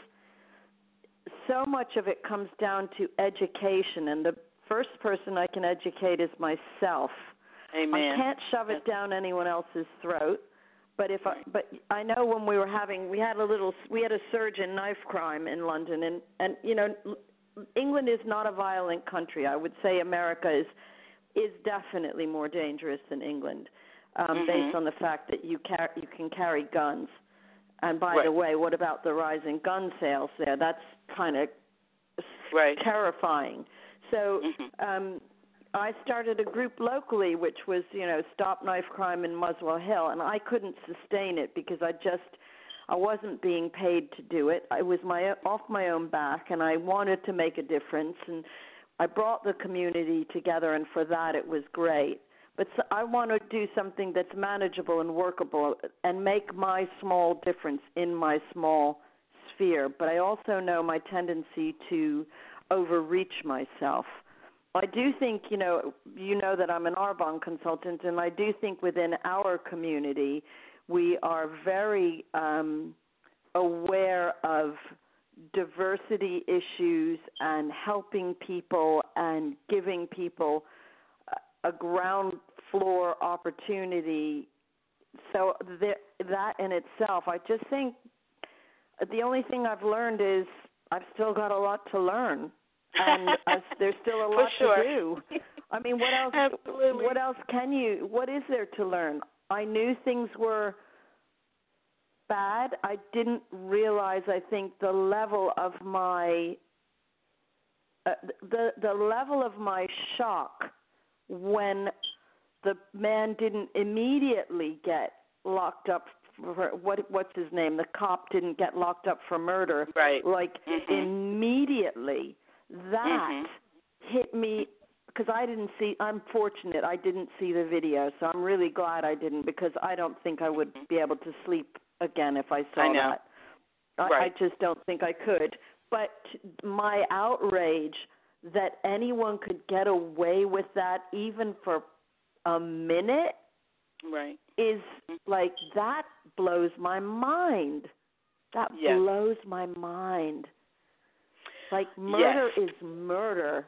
Speaker 3: so much of it comes down to education, and the first person I can educate is myself.
Speaker 2: Amen.
Speaker 3: I can't shove it down anyone else's throat. But if I, but I know when we were having, we had a little, we had a surge in knife crime in London, and, and you know, England is not a violent country. I would say America is is definitely more dangerous than England, um,
Speaker 2: mm-hmm.
Speaker 3: based on the fact that you car- you can carry guns. And by
Speaker 2: right.
Speaker 3: the way, what about the rise in gun sales there? That's kind of
Speaker 2: right.
Speaker 3: terrifying. So
Speaker 2: mm-hmm.
Speaker 3: um, I started a group locally, which was, you know, Stop Knife Crime in Muswell Hill, and I couldn't sustain it because I just I wasn't being paid to do it. I was my off my own back, and I wanted to make a difference, and I brought the community together, and for that it was great. But so I want to do something that's manageable and workable and make my small difference in my small sphere. But I also know my tendency to overreach myself. I do think, you know, you know that I'm an Arbonne consultant, and I do think within our community we are very um, aware of diversity issues and helping people and giving people a ground floor opportunity. So there, that in itself, I just think the only thing I've learned is I've still got a lot to learn, and uh, there's still a lot
Speaker 2: sure.
Speaker 3: to do. I mean, what else?
Speaker 2: Absolutely.
Speaker 3: What else can you? What is there to learn? I knew things were bad. I didn't realize, I think, the level of my uh, the the level of my shock when the man didn't immediately get locked up for what what's his name? The cop didn't get locked up for murder.
Speaker 2: Right.
Speaker 3: Like
Speaker 2: mm-hmm.
Speaker 3: immediately, that
Speaker 2: mm-hmm.
Speaker 3: hit me because I didn't see. I'm fortunate I didn't see the video, so I'm really glad I didn't because I don't think I would be able to sleep again if I saw
Speaker 2: I know.
Speaker 3: that. I,
Speaker 2: right.
Speaker 3: I just don't think I could. But my outrage that anyone could get away with that even for a minute
Speaker 2: right.
Speaker 3: is like, that blows my mind. That
Speaker 2: yes.
Speaker 3: blows my mind. Like, murder
Speaker 2: yes.
Speaker 3: is murder.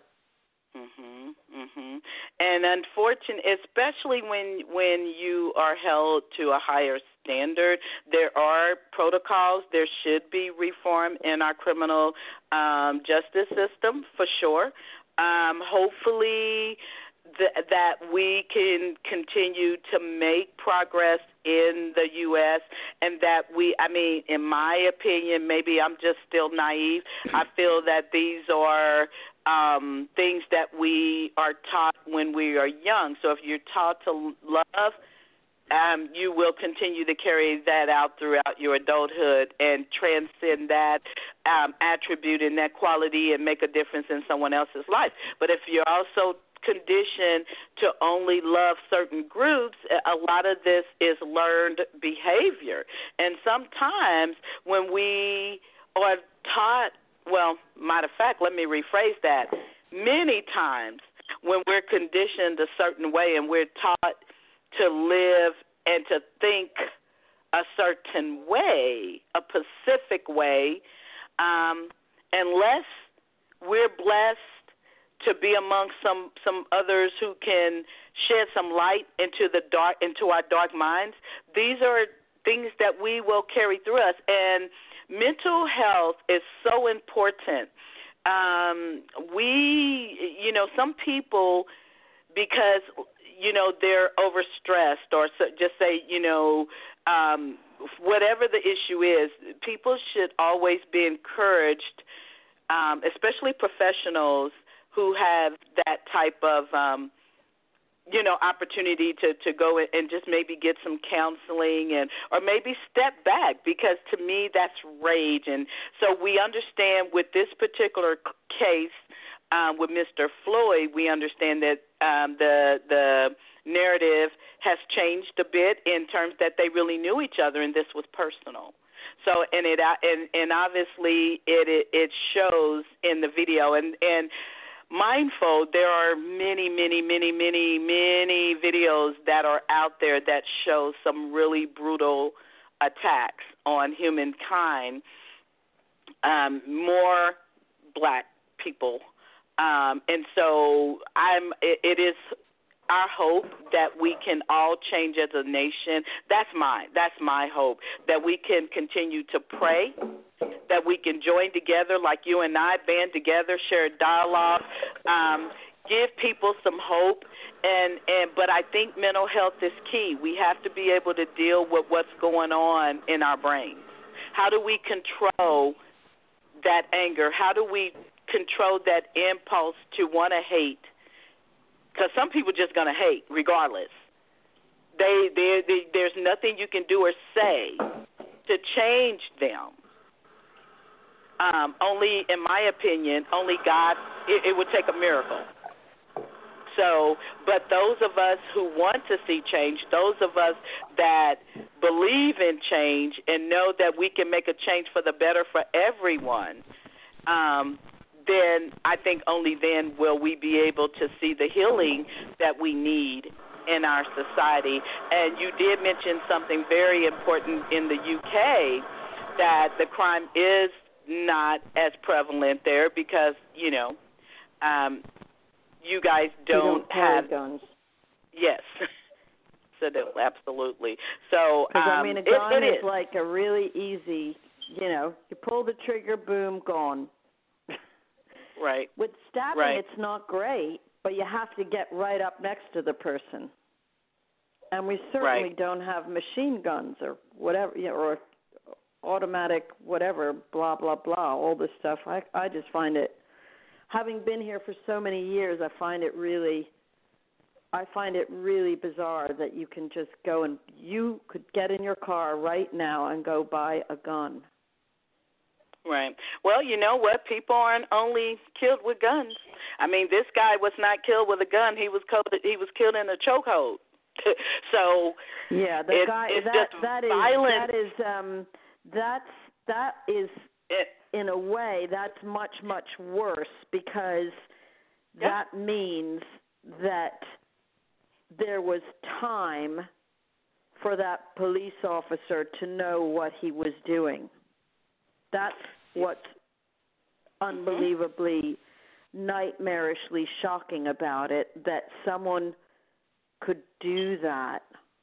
Speaker 2: Mhm, mhm. And unfortunately, especially when when you are held to a higher standard, there are protocols. There should be reform in our criminal um, justice system for sure. Um, hopefully, th- that we can continue to make progress in the U S and that we, I mean, in my opinion, maybe I'm just still naive. I feel that these are um, things that we are taught when we are young. So if you're taught to love, um, you will continue to carry that out throughout your adulthood and transcend that um, attribute and that quality and make a difference in someone else's life. But if you're also conditioned to only love certain groups, a lot of this is learned behavior. And sometimes when we are taught, well, matter of fact, let me rephrase that. Many times when we're conditioned a certain way and we're taught to live and to think a certain way, a specific way, um, unless we're blessed to be among some, some others who can shed some light into the dark, into our dark minds, these are things that we will carry through us. And mental health is so important. Um, we, you know, some people, because, you know, they're overstressed or so, just say, you know, um, whatever the issue is, people should always be encouraged, um, especially professionals who have that type of, um, you know, opportunity to, to go and just maybe get some counseling and or maybe step back, because to me that's rage. And so we understand with this particular case um, with Mister Floyd, we understand that um, the the narrative has changed a bit in terms that they really knew each other and this was personal. So and it and, and obviously it, it it shows in the video and and. Mindful, there are many, many, many, many, many videos that are out there that show some really brutal attacks on humankind, um, more black people. Um, and so I'm. It, it is our hope that we can all change as a nation. That's mine. That's my hope, that we can continue to pray, that we can join together like you and I, band together, share dialogue, um, give people some hope, and and but I think mental health is key. We have to be able to deal with what's going on in our brains. How do we control that anger? How do we control that impulse to want to hate? Because some people just going to hate regardless. They, they, they, there's nothing you can do or say to change them. Um, only, in my opinion, only God, it, it would take a miracle. So, but those of us who want to see change, those of us that believe in change and know that we can make a change for the better for everyone, um, then I think only then will we be able to see the healing that we need in our society. And you did mention something very important in the U K, that the crime is not as prevalent there because, you know, um, you guys don't,
Speaker 3: don't
Speaker 2: have
Speaker 3: guns.
Speaker 2: Yes. So no, absolutely. So um,
Speaker 3: I mean, a gun
Speaker 2: it, it
Speaker 3: is,
Speaker 2: is
Speaker 3: like a really easy, you know, you pull the trigger, boom, gone.
Speaker 2: Right.
Speaker 3: With stabbing,
Speaker 2: right.
Speaker 3: it's not great, but you have to get right up next to the person. And we certainly
Speaker 2: right.
Speaker 3: don't have machine guns or whatever, you know, or automatic whatever, blah, blah, blah, all this stuff. I, I just find it, having been here for so many years, I find it really, I find it really bizarre that you can just go and, you could get in your car right now and go buy a gun.
Speaker 2: Right. Well, you know what? People aren't only killed with guns. I mean, this guy was not killed with a gun. He was killed, he was killed in a chokehold. So
Speaker 3: yeah, the
Speaker 2: it,
Speaker 3: guy
Speaker 2: it's
Speaker 3: that
Speaker 2: just
Speaker 3: that is
Speaker 2: violent.
Speaker 3: that is um that's that is
Speaker 2: it,
Speaker 3: in a way that's much much worse because
Speaker 2: yeah.
Speaker 3: that means that there was time for that police officer to know what he was doing. That's what's unbelievably nightmarishly shocking about it, that someone could do that.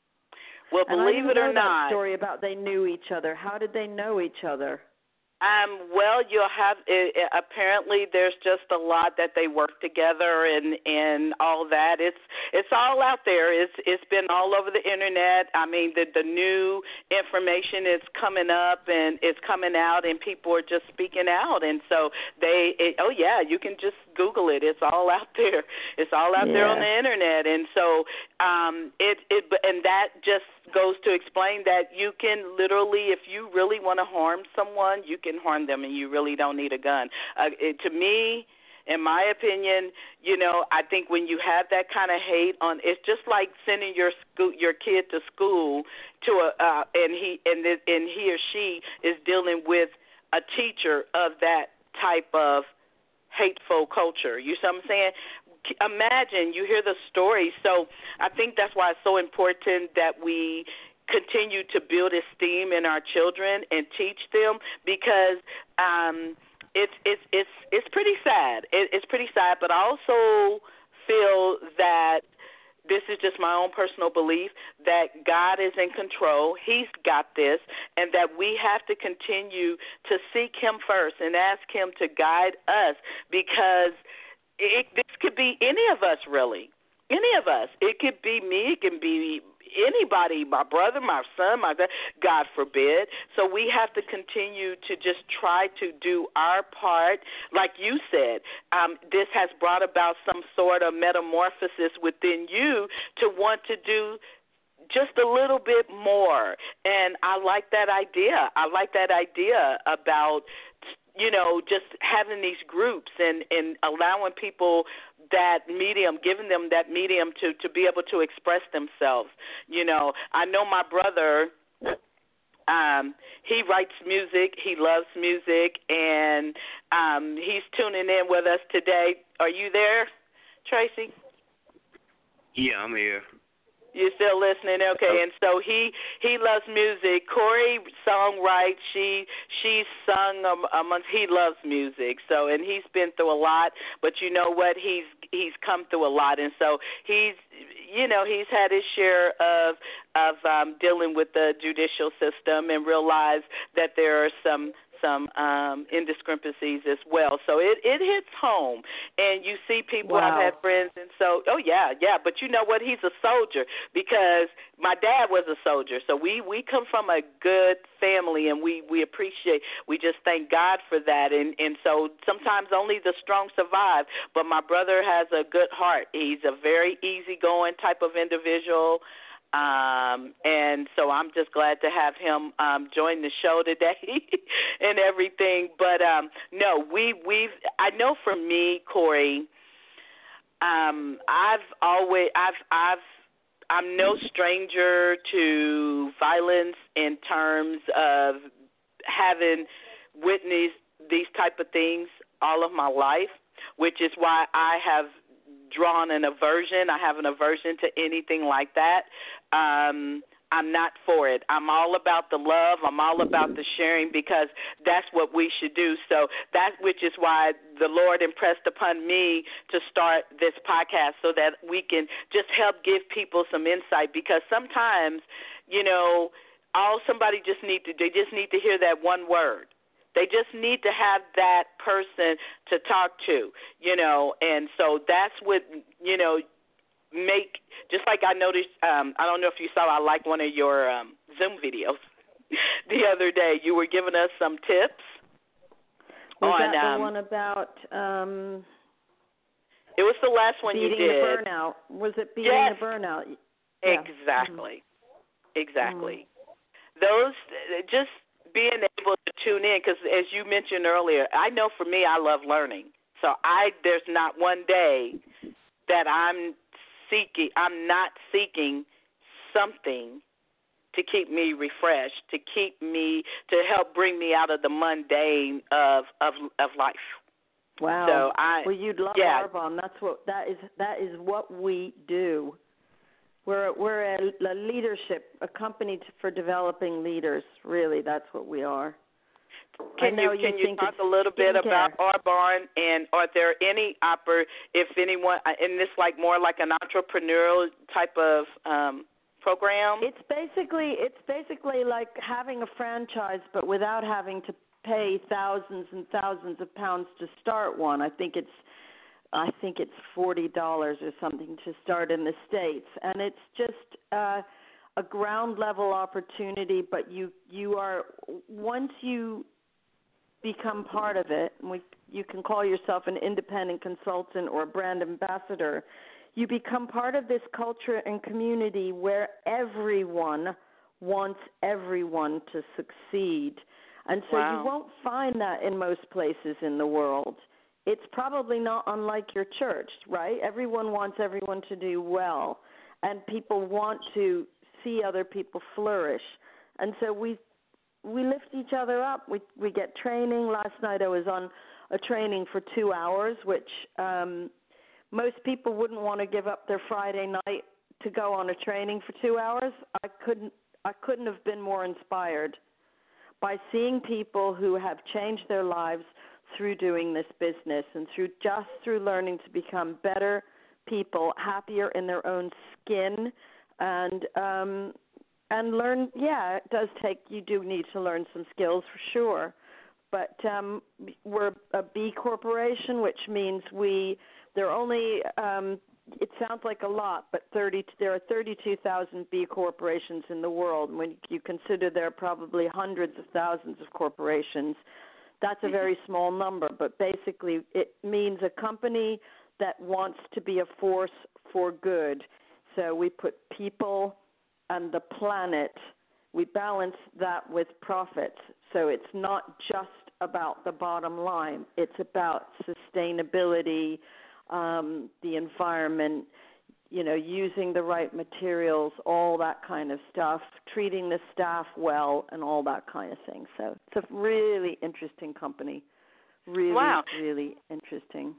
Speaker 2: Well,
Speaker 3: and
Speaker 2: believe
Speaker 3: I didn't
Speaker 2: it or
Speaker 3: know
Speaker 2: not,
Speaker 3: that story about they knew each other. How did they know each other?
Speaker 2: Um, well, you'll have it, it, apparently there's just a lot that they work together and and all that. It's it's all out there. It's it's been all over the internet. I mean, the the new information is coming up and it's coming out, and people are just speaking out. And so they, it, oh yeah, you can just Google it. It's all out there. It's all out
Speaker 3: yeah.
Speaker 2: there on the internet. And so um, it it and that just goes to explain that you can literally, if you really want to harm someone, you can harm them, and you really don't need a gun. Uh, it, to me, in my opinion, you know, I think when you have that kind of hate on, it's just like sending your school, your kid to school to a, uh, and he and the, and he or she is dealing with a teacher of that type of hateful culture. You see what I'm saying? Imagine, you hear the story. So I think that's why it's so important that we continue to build esteem in our children and teach them, because um, it's it's it's it's pretty sad. It, it's pretty sad, but I also feel that this is just my own personal belief that God is in control. He's got this, and that we have to continue to seek Him first and ask Him to guide us, because It, this could be any of us, really. Any of us. It could be me. It can be anybody, my brother, my son, my God forbid. So we have to continue to just try to do our part. Like you said, um, this has brought about some sort of metamorphosis within you to want to do just a little bit more. And I like that idea. I like that idea about, you know, just having these groups and, and allowing people that medium, giving them that medium to, to be able to express themselves. You know, I know my brother, um, he writes music, he loves music, and um, he's tuning in with us today. Are you there, Tracy?
Speaker 4: Yeah, I'm here.
Speaker 2: You're still listening, okay? And so he he loves music. Corey songwrites. She she's sung amongst. He loves music. So and he's been through a lot. But you know what? He's he's come through a lot, and so he's you know he's had his share of of um, dealing with the judicial system and realized that there are some some um, indiscrepancies as well. So it, it hits home, and you see people.
Speaker 3: Wow.
Speaker 2: I've had friends, and so oh yeah, yeah. But you know what? He's a soldier because my dad was a soldier. So we we come from a good family, and we we appreciate. We just thank God for that, and and so sometimes only the strong survive. But my brother has a good heart. He's a very easygoing type of individual. Um, and so I'm just glad to have him um, join the show today and everything. But um, no, we we've I know for me, Corey, um, I've always I've I've I'm no stranger to violence in terms of having witnessed these type of things all of my life, which is why I have drawn an aversion. I have an aversion to anything like that. Um, I'm not for it. I'm all about the love. I'm all about the sharing because that's what we should do. So that which is why the Lord impressed upon me to start this podcast so that we can just help give people some insight because sometimes, you know, all somebody just need to they just need to hear that one word. They just need to have that person to talk to, you know, and so that's what, you know, make, just like I noticed, um, I don't know if you saw, I like one of your um, Zoom videos the other day. You were giving us some tips.
Speaker 3: Was
Speaker 2: on,
Speaker 3: that the
Speaker 2: um,
Speaker 3: one about um,
Speaker 2: it was the last one you
Speaker 3: beating
Speaker 2: did.
Speaker 3: the burnout? Was it beating
Speaker 2: Yes.
Speaker 3: the burnout? Yeah.
Speaker 2: Exactly. Mm-hmm. Exactly.
Speaker 3: Mm-hmm.
Speaker 2: Those, just being able to tune in, because as you mentioned earlier, I know for me, I love learning. So I, there's not one day that I'm seeking, I'm not seeking something to keep me refreshed, to keep me, to help bring me out of the mundane of of, of life.
Speaker 3: Wow.
Speaker 2: So I,
Speaker 3: well, you'd love
Speaker 2: yeah.
Speaker 3: Arbonne. That's what that is. That is what we do. We're we're a, a leadership, a company to, for developing leaders. Really, that's what we are.
Speaker 2: Can
Speaker 3: I know
Speaker 2: you can
Speaker 3: you,
Speaker 2: you talk a little bit about Arbonne, and are there any oppor if anyone in this like more like an entrepreneurial type of um, program?
Speaker 3: It's basically it's basically like having a franchise, but without having to pay thousands and thousands of pounds to start one. I think it's I think it's forty dollars or something to start in the States, and it's just uh, a ground level opportunity. But you you are once you become part of it, and we, you can call yourself an independent consultant or a brand ambassador, you become part of this culture and community where everyone wants everyone to succeed. And so
Speaker 2: wow.
Speaker 3: you won't find that in most places in the world. It's probably not unlike your church, right? Everyone wants everyone to do well, and people want to see other people flourish. And so we we lift each other up. We we get training. Last night I was on a training for two hours, which um, most people wouldn't want to give up their Friday night to go on a training for two hours. I couldn't I couldn't have been more inspired by seeing people who have changed their lives through doing this business and through just through learning to become better people, happier in their own skin, and um, and learn. Yeah, it does take. You do need to learn some skills for sure, but um, we're a B corporation, which means we. There are only. Um, it sounds like a lot, but thirty. There are thirty-two thousand B corporations in the world. When you consider there are probably hundreds of thousands of corporations, that's a very small number. But basically, it means a company that wants to be a force for good. So we put people and the planet. We balance that with profit. So it's not just about the bottom line. It's about sustainability, um, the environment, you know, using the right materials, all that kind of stuff, treating the staff well, and all that kind of thing. So it's a really interesting company. Really,
Speaker 2: wow.
Speaker 3: really interesting.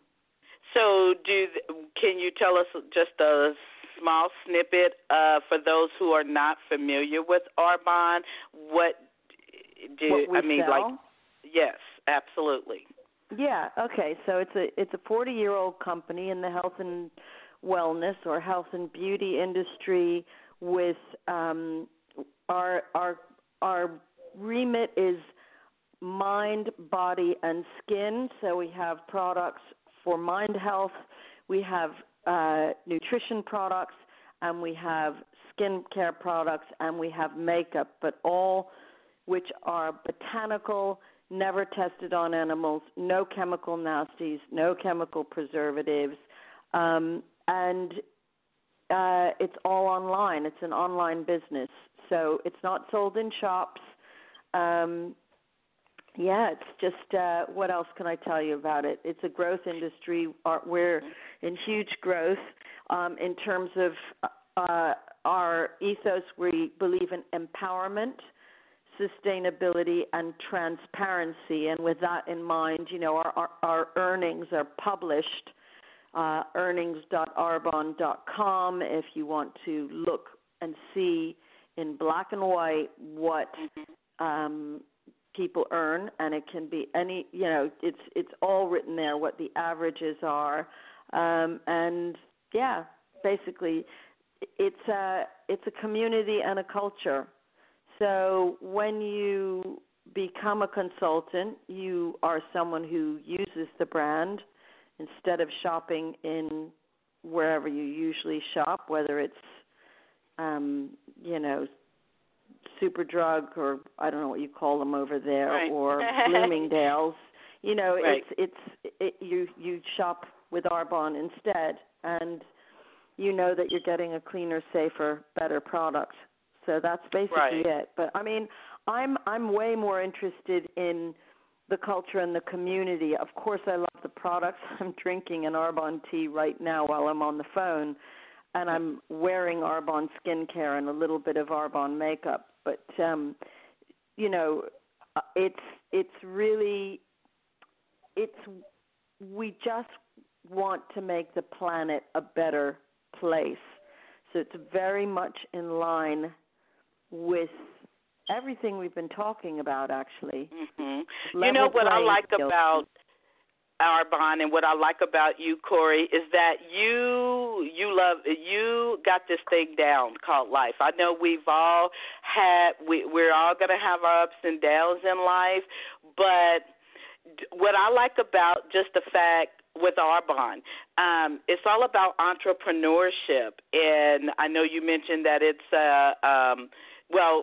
Speaker 2: So do can you tell us just a small snippet uh, for those who are not familiar with Arbonne? What do
Speaker 3: what we
Speaker 2: I mean?
Speaker 3: sell?
Speaker 2: Like, yes, absolutely.
Speaker 3: Yeah. Okay. So it's a it's a forty-year-old company in the health and wellness or health and beauty industry. With um, our our our remit is mind, body, and skin. So we have products for mind health, we have uh, nutrition products, and we have skincare products, and we have makeup, but all which are botanical, never tested on animals, no chemical nasties, no chemical preservatives, um, and uh, it's all online. It's an online business, so it's not sold in shops. Um, yeah, it's just, uh, what else can I tell you about it? It's a growth industry. We're in huge growth um, in terms of uh, our ethos. We believe in empowerment, sustainability, and transparency. And with that in mind, you know, our, our, our earnings are published, uh, earnings dot arbonne dot com, if you want to look and see in black and white what um, people earn, and it can be any, you know, it's it's all written there, what the averages are. Um, and, yeah, basically, it's a, it's a community and a culture. So when you become a consultant, you are someone who uses the brand instead of shopping in wherever you usually shop, whether it's, um, you know, Superdrug or I don't know what you call them over there,
Speaker 2: right.
Speaker 3: or Bloomingdale's. You know,
Speaker 2: right.
Speaker 3: it's it's it, you you shop with Arbonne instead, and you know that you're getting a cleaner, safer, better product. So that's basically
Speaker 2: right.
Speaker 3: it. But I mean, I'm I'm way more interested in the culture and the community. Of course, I love the products. I'm drinking an Arbonne tea right now while I'm on the phone, and I'm wearing Arbonne skincare and a little bit of Arbonne makeup. But um, you know, it's it's really it's we just want to make the planet a better place. So it's very much in line with everything we've been talking about, actually.
Speaker 2: Mm-hmm. You know what I like field. about Arbonne and what I like about you, Corey, is that you you love you got this thing down called life. I know we've all had we we're all going to have our ups and downs in life, but what I like about just the fact with Arbonne, um, it's all about entrepreneurship, and I know you mentioned that it's uh, um, well.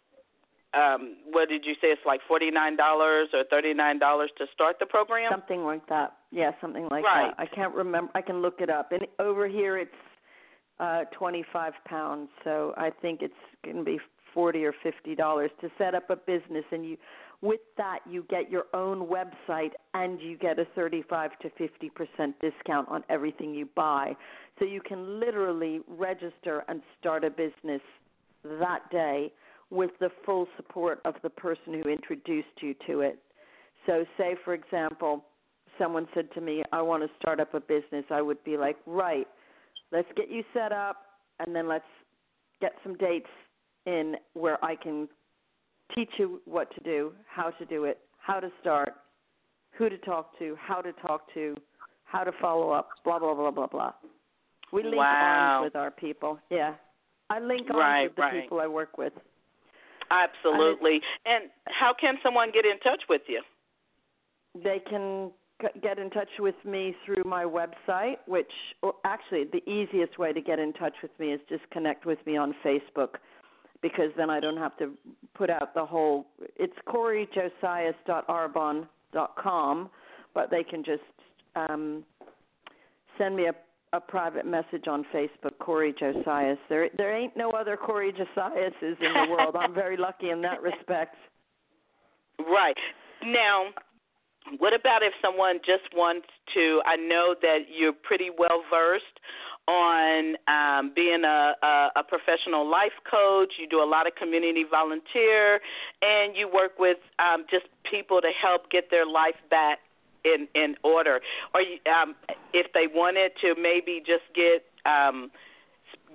Speaker 2: Um, what did you say? It's like forty-nine dollars or thirty-nine dollars to start the program?
Speaker 3: Something like that. Yeah, something like
Speaker 2: right.
Speaker 3: that. I can't remember. I can look it up. And over here it's uh, twenty-five pounds, so I think it's going to be forty or fifty dollars to set up a business. And you, with that, you get your own website and you get a thirty-five to fifty percent discount on everything you buy. So you can literally register and start a business that day with the full support of the person who introduced you to it. So say, for example, someone said to me, I want to start up a business. I would be like, right, let's get you set up, and then let's get some dates in where I can teach you what to do, how to do it, how to start, who to talk to, how to talk to, how to follow up, blah, blah, blah, blah, blah. We link
Speaker 2: wow.
Speaker 3: arms with our people. Yeah. I link arms
Speaker 2: right,
Speaker 3: with the
Speaker 2: right.
Speaker 3: people I work with.
Speaker 2: Absolutely. And how can someone get in touch with you?
Speaker 3: They can get in touch with me through my website, which well, actually the easiest way to get in touch with me is just connect with me on Facebook, because then I don't have to put out the whole – it's corey josias dot arbonne dot com, but they can just um, send me a a private message on Facebook, Corey Josias. There there ain't no other Corey Josiases in the world. I'm very lucky in that respect.
Speaker 2: Right. Now, what about if someone just wants to, I know that you're pretty well versed on um, being a, a, a professional life coach. You do a lot of community volunteer, and you work with um, just people to help get their life back in in order, or um, if they wanted to maybe just get um, get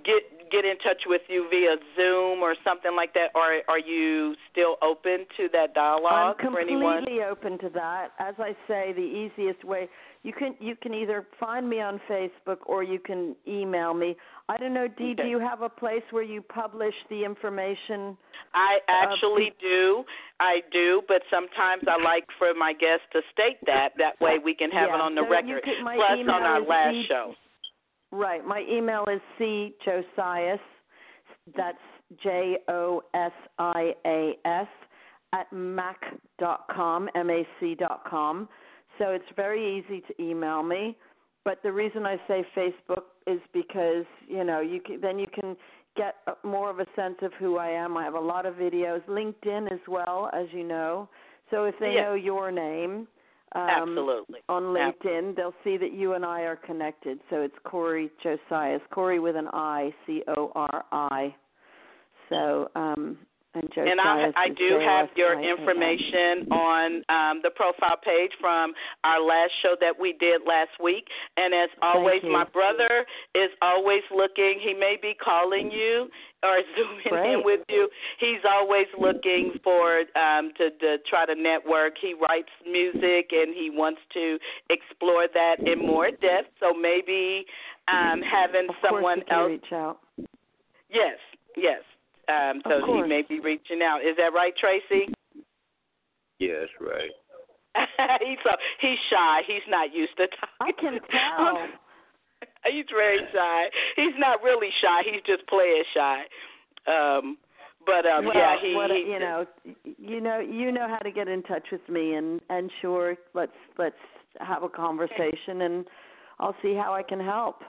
Speaker 2: get in touch with you via Zoom or something like that, or are you still open to that dialogue
Speaker 3: I'm
Speaker 2: for anyone?
Speaker 3: completely open to that. As I say, the easiest way, you can you can either find me on Facebook or you can email me. I don't know, Dee,
Speaker 2: Okay.
Speaker 3: do you have a place where you publish the information?
Speaker 2: I actually
Speaker 3: uh,
Speaker 2: do. I do, but sometimes I like for my guests to state that. That way we can have
Speaker 3: yeah,
Speaker 2: it on the
Speaker 3: so
Speaker 2: record.
Speaker 3: You could, my
Speaker 2: Plus
Speaker 3: email
Speaker 2: on our
Speaker 3: is
Speaker 2: last
Speaker 3: C,
Speaker 2: show.
Speaker 3: Right. My email is C Josias, that's J O S I A S, at mac dot com, M A C dot com. So it's very easy to email me. But the reason I say Facebook is because, you know, you can, then you can get more of a sense of who I am. I have a lot of videos, LinkedIn as well, as you know. So if they
Speaker 2: yes.
Speaker 3: know your name um,
Speaker 2: Absolutely.
Speaker 3: on LinkedIn,
Speaker 2: Absolutely.
Speaker 3: they'll see that you and I are connected. So it's Corey Josias, Corey with an I, C O R I. So, um, and Josias
Speaker 2: And I, I
Speaker 3: is
Speaker 2: do
Speaker 3: J O S I A S.
Speaker 2: have your information on um, the profile page from our last show that we did last week. And as always, my brother is always looking. He may be calling you or zooming
Speaker 3: Great.
Speaker 2: in with you. He's always looking for um, to, to try to network. He writes music, and he wants to explore that in more depth. So maybe um, having
Speaker 3: of
Speaker 2: someone
Speaker 3: course you can
Speaker 2: else.
Speaker 3: reach out.
Speaker 2: Yes, yes. Um, so he may be reaching out. Is that right, Tracy?
Speaker 4: Yes, right.
Speaker 2: he's so, he's shy. He's not used to talking.
Speaker 3: I can tell.
Speaker 2: He's very shy. He's not really shy. He's just playing shy. Um, but um,
Speaker 3: well,
Speaker 2: yeah, he,
Speaker 3: what,
Speaker 2: he
Speaker 3: you know, you know, you know how to get in touch with me, and and sure, let's let's have a conversation, and I'll see how I can help.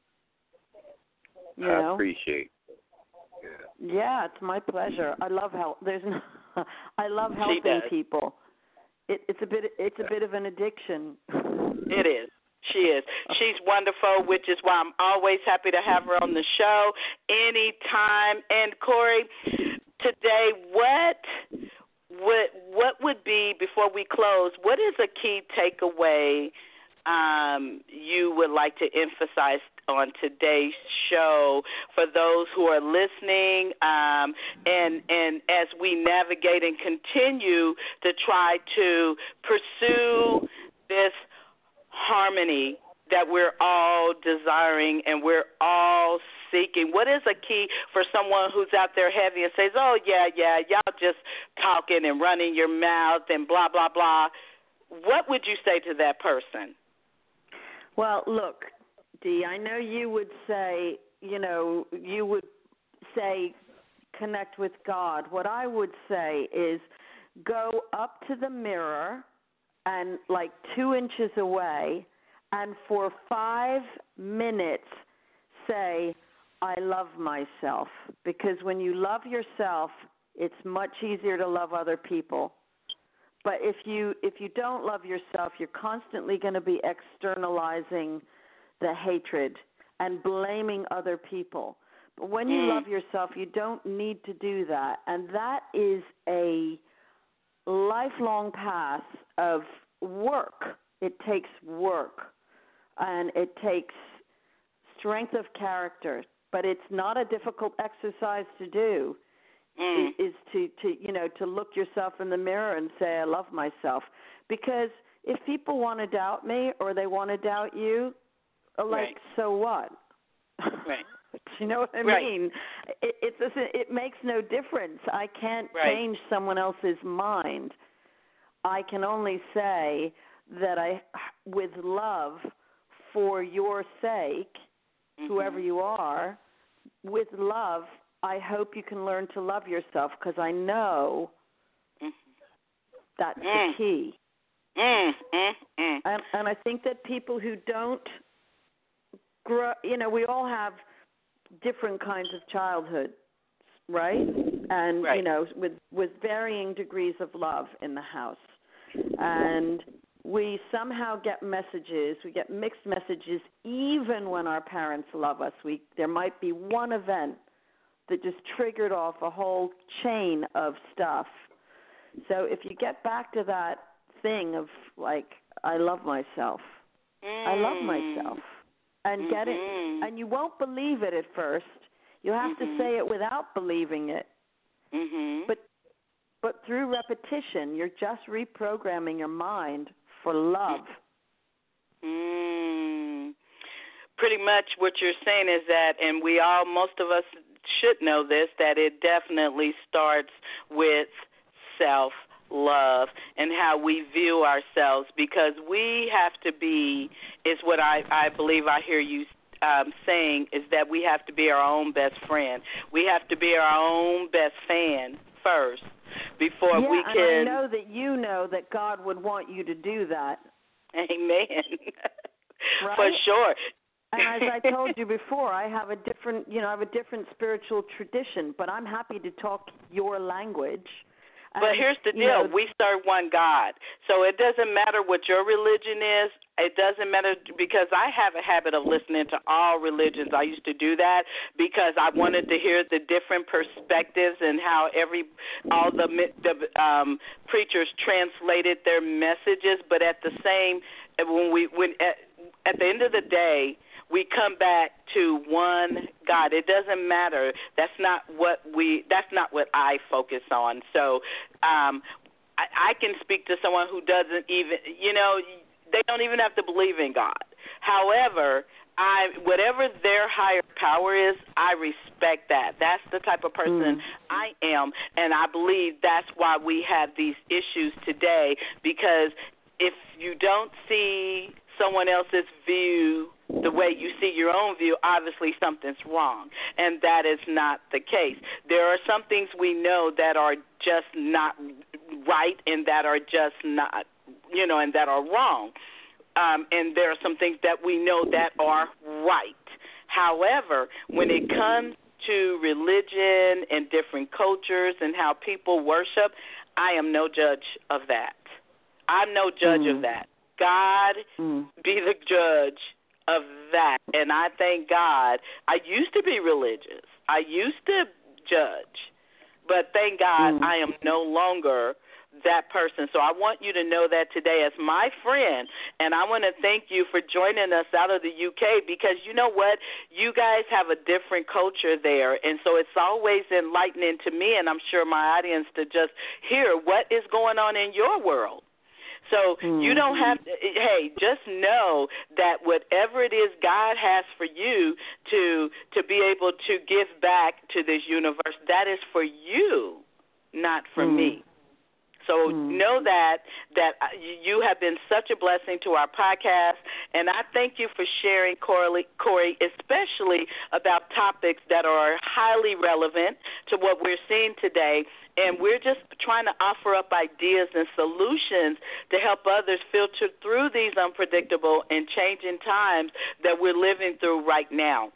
Speaker 3: You
Speaker 4: I
Speaker 3: know?
Speaker 4: appreciate.
Speaker 3: Yeah. yeah, it's my pleasure. I love help. There's no, I love helping people. It, it's a bit it's a bit of an addiction.
Speaker 2: It is. She is. She's wonderful, which is why I'm always happy to have her on the show anytime. And Corey, today, what would what would be, before we close, what is a key takeaway um, you would like to emphasize on today's show for those who are listening, um, and and as we navigate and continue to try to pursue this harmony that we're all desiring and we're all seeking? What is a key for someone who's out there heavy and says, oh, yeah, yeah, y'all just talking and running your mouth and blah, blah, blah? What would you say to that person?
Speaker 3: Well, look, Dee, I know you would say, you know, you would say connect with God. What I would say is go up to the mirror and like two inches away, and for five minutes say, I love myself. Because when you love yourself, it's much easier to love other people. But if you if you don't love yourself, you're constantly going to be externalizing the hatred and blaming other people. But when you
Speaker 2: Mm.
Speaker 3: love yourself, you don't need to do that. And that is a lifelong path of work. It takes work, and it takes strength of character, but it's not a difficult exercise to do.
Speaker 2: Mm.
Speaker 3: Is to, to you know to look yourself in the mirror and say, I love myself. Because if people want to doubt me or they want to doubt you, like,
Speaker 2: right.
Speaker 3: so what?
Speaker 2: Right.
Speaker 3: You know what I
Speaker 2: right.
Speaker 3: mean? It, it doesn't. It makes no difference. I can't
Speaker 2: right.
Speaker 3: change someone else's mind. I can only say that I, with love, for your sake,
Speaker 2: mm-hmm.
Speaker 3: whoever you are, with love, I hope you can learn to love yourself, because I know mm-hmm. that's
Speaker 2: mm.
Speaker 3: the key.
Speaker 2: Mm, mm, mm.
Speaker 3: And, and I think that people who don't grow, you know, we all have different kinds of childhood, right? And,
Speaker 2: right.
Speaker 3: you know, with, with varying degrees of love in the house. And we somehow get messages, we get mixed messages, even when our parents love us. We There might be one event that just triggered off a whole chain of stuff. So if you get back to that thing of, like, I love myself,
Speaker 2: mm.
Speaker 3: I love myself, and
Speaker 2: mm-hmm.
Speaker 3: get it, and you won't believe it at first. You have
Speaker 2: mm-hmm.
Speaker 3: to say it without believing it.
Speaker 2: Mm-hmm.
Speaker 3: But but through repetition, you're just reprogramming your mind for love.
Speaker 2: Mm. Pretty much what you're saying is that, and we all, most of us should know this, that it definitely starts with self-love and how we view ourselves, because we have to be, is what I, I believe I hear you um, saying, is that we have to be our own best friend. We have to be our own best fan first before
Speaker 3: yeah,
Speaker 2: we can.
Speaker 3: And I know that you know that God would want you to do that.
Speaker 2: Amen.
Speaker 3: Right?
Speaker 2: For sure.
Speaker 3: And as I told you before, I have a different, you know, I have a different spiritual tradition, but I'm happy to talk your language.
Speaker 2: But
Speaker 3: and,
Speaker 2: here's the deal.
Speaker 3: Know,
Speaker 2: we serve one God. So it doesn't matter what your religion is. It doesn't matter, because I have a habit of listening to all religions. I used to do that because I wanted to hear the different perspectives and how every all the, the um, preachers translated their messages. But at the same, when we when at, at the end of the day, we come back to one God. It doesn't matter. That's not what we. That's not what I focus on. So um, I, I can speak to someone who doesn't even, you know, they don't even have to believe in God. However, I whatever their higher power is, I respect that. That's the type of person mm. I am, and I believe that's why we have these issues today. Because if you don't see someone else's view the way you see your own view, obviously something's wrong, and that is not the case. There are some things we know that are just not right and that are just not, you know, and that are wrong, um, and there are some things that we know that are right. However, when it comes to religion and different cultures and how people worship, I am no judge of that. I'm no judge mm. of that. God mm. be the judge of that. And I thank God. I used to be religious. I used to judge. But thank God mm. I am no longer that person. So I want you to know that today as my friend, and I want to thank you for joining us out of the U K, because you know what? You guys have a different culture there, and so it's always enlightening to me, and I'm sure my audience, to just hear what is going on in your world. So mm-hmm. you don't have to, hey, just know that whatever it is God has for you to to be able to give back to this universe, that is for you, not for mm-hmm. me. So mm-hmm. know that that you have been such a blessing to our podcast, and I thank you for sharing, Corey, Corey, especially about topics that are highly relevant to what we're seeing today. And we're just trying to offer up ideas and solutions to help others filter through these unpredictable and changing times that we're living through right now.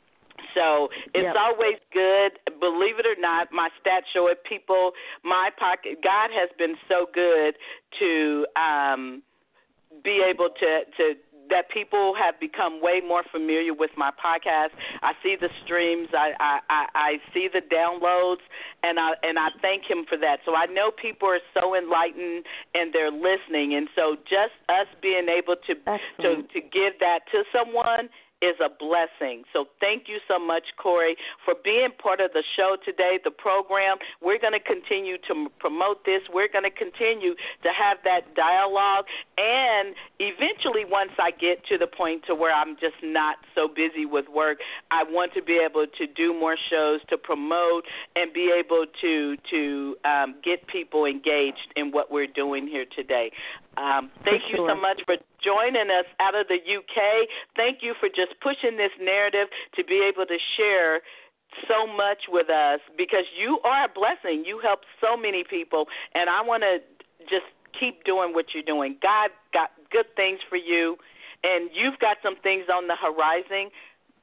Speaker 2: So it's yep. always good. Believe it or not, my stats show it. People, my pocket, God has been so good to um, be able to, to that people have become way more familiar with my podcast. I see the streams, I, I, I, I see the downloads, and I and I thank him for that. So I know people are so enlightened and they're listening, and so just us being able to to, to give that to someone is a blessing. So thank you so much, Corey, for being part of the show today, the program. We're going to continue to promote this. We're going to continue to have that dialogue. And eventually, once I get to the point to where I'm just not so busy with work, I want to be able to do more shows to promote and be able to, to um, get people engaged in what we're doing here today. Um, thank you so much for joining us out of the U K. Thank you for just pushing this narrative to be able to share so much with us, because you are a blessing. You help so many people, and I want to just keep doing what you're doing. God got good things for you, and you've got some things on the horizon.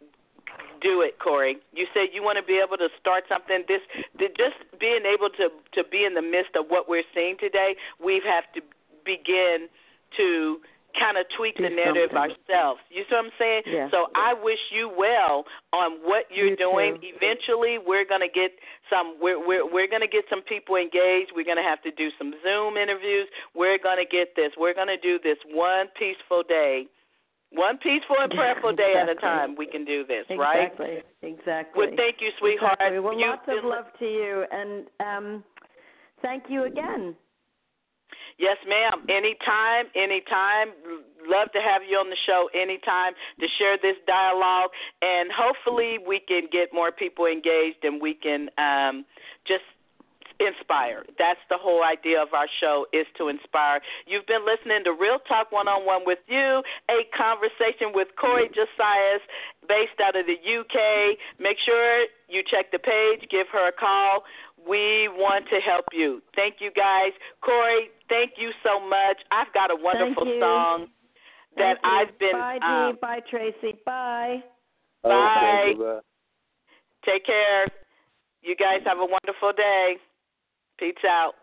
Speaker 2: Do it, Corey. You said you want to be able to start something. This, just being able to, to be in the midst of what we're seeing today, we have to begin to kind of tweak
Speaker 3: Do
Speaker 2: the narrative
Speaker 3: something.
Speaker 2: ourselves. You see what I'm saying?
Speaker 3: Yeah.
Speaker 2: So I wish you well on what you're
Speaker 3: you
Speaker 2: doing.
Speaker 3: Too.
Speaker 2: Eventually, we're going to get some. We're we're we're going to get some people engaged. We're going to have to do some Zoom interviews. We're going to get this. We're going to do this one peaceful day One peaceful and prayerful day
Speaker 3: exactly.
Speaker 2: at a time. We can do this,
Speaker 3: exactly.
Speaker 2: right?
Speaker 3: Exactly. Exactly.
Speaker 2: Well, thank you, sweetheart.
Speaker 3: Exactly. Well,
Speaker 2: You've
Speaker 3: lots of
Speaker 2: been...
Speaker 3: love to you, and um, thank you again.
Speaker 2: Yes, ma'am. Anytime, anytime. Love to have you on the show anytime to share this dialogue, and hopefully we can get more people engaged and we can um, just inspire. That's the whole idea of our show, is to inspire. You've been listening to Real Talk One-on-One with You, a conversation with Corey Josias, based out of the U K. Make sure you check the page, give her a call. We want to help you. Thank you, guys. Corey, thank you so much. I've got a wonderful song that I've been...
Speaker 3: Bye, Dee. Um, bye, Tracy. Bye.
Speaker 2: Bye.
Speaker 4: Bye.
Speaker 2: Take care. You guys have a wonderful day. Peace out.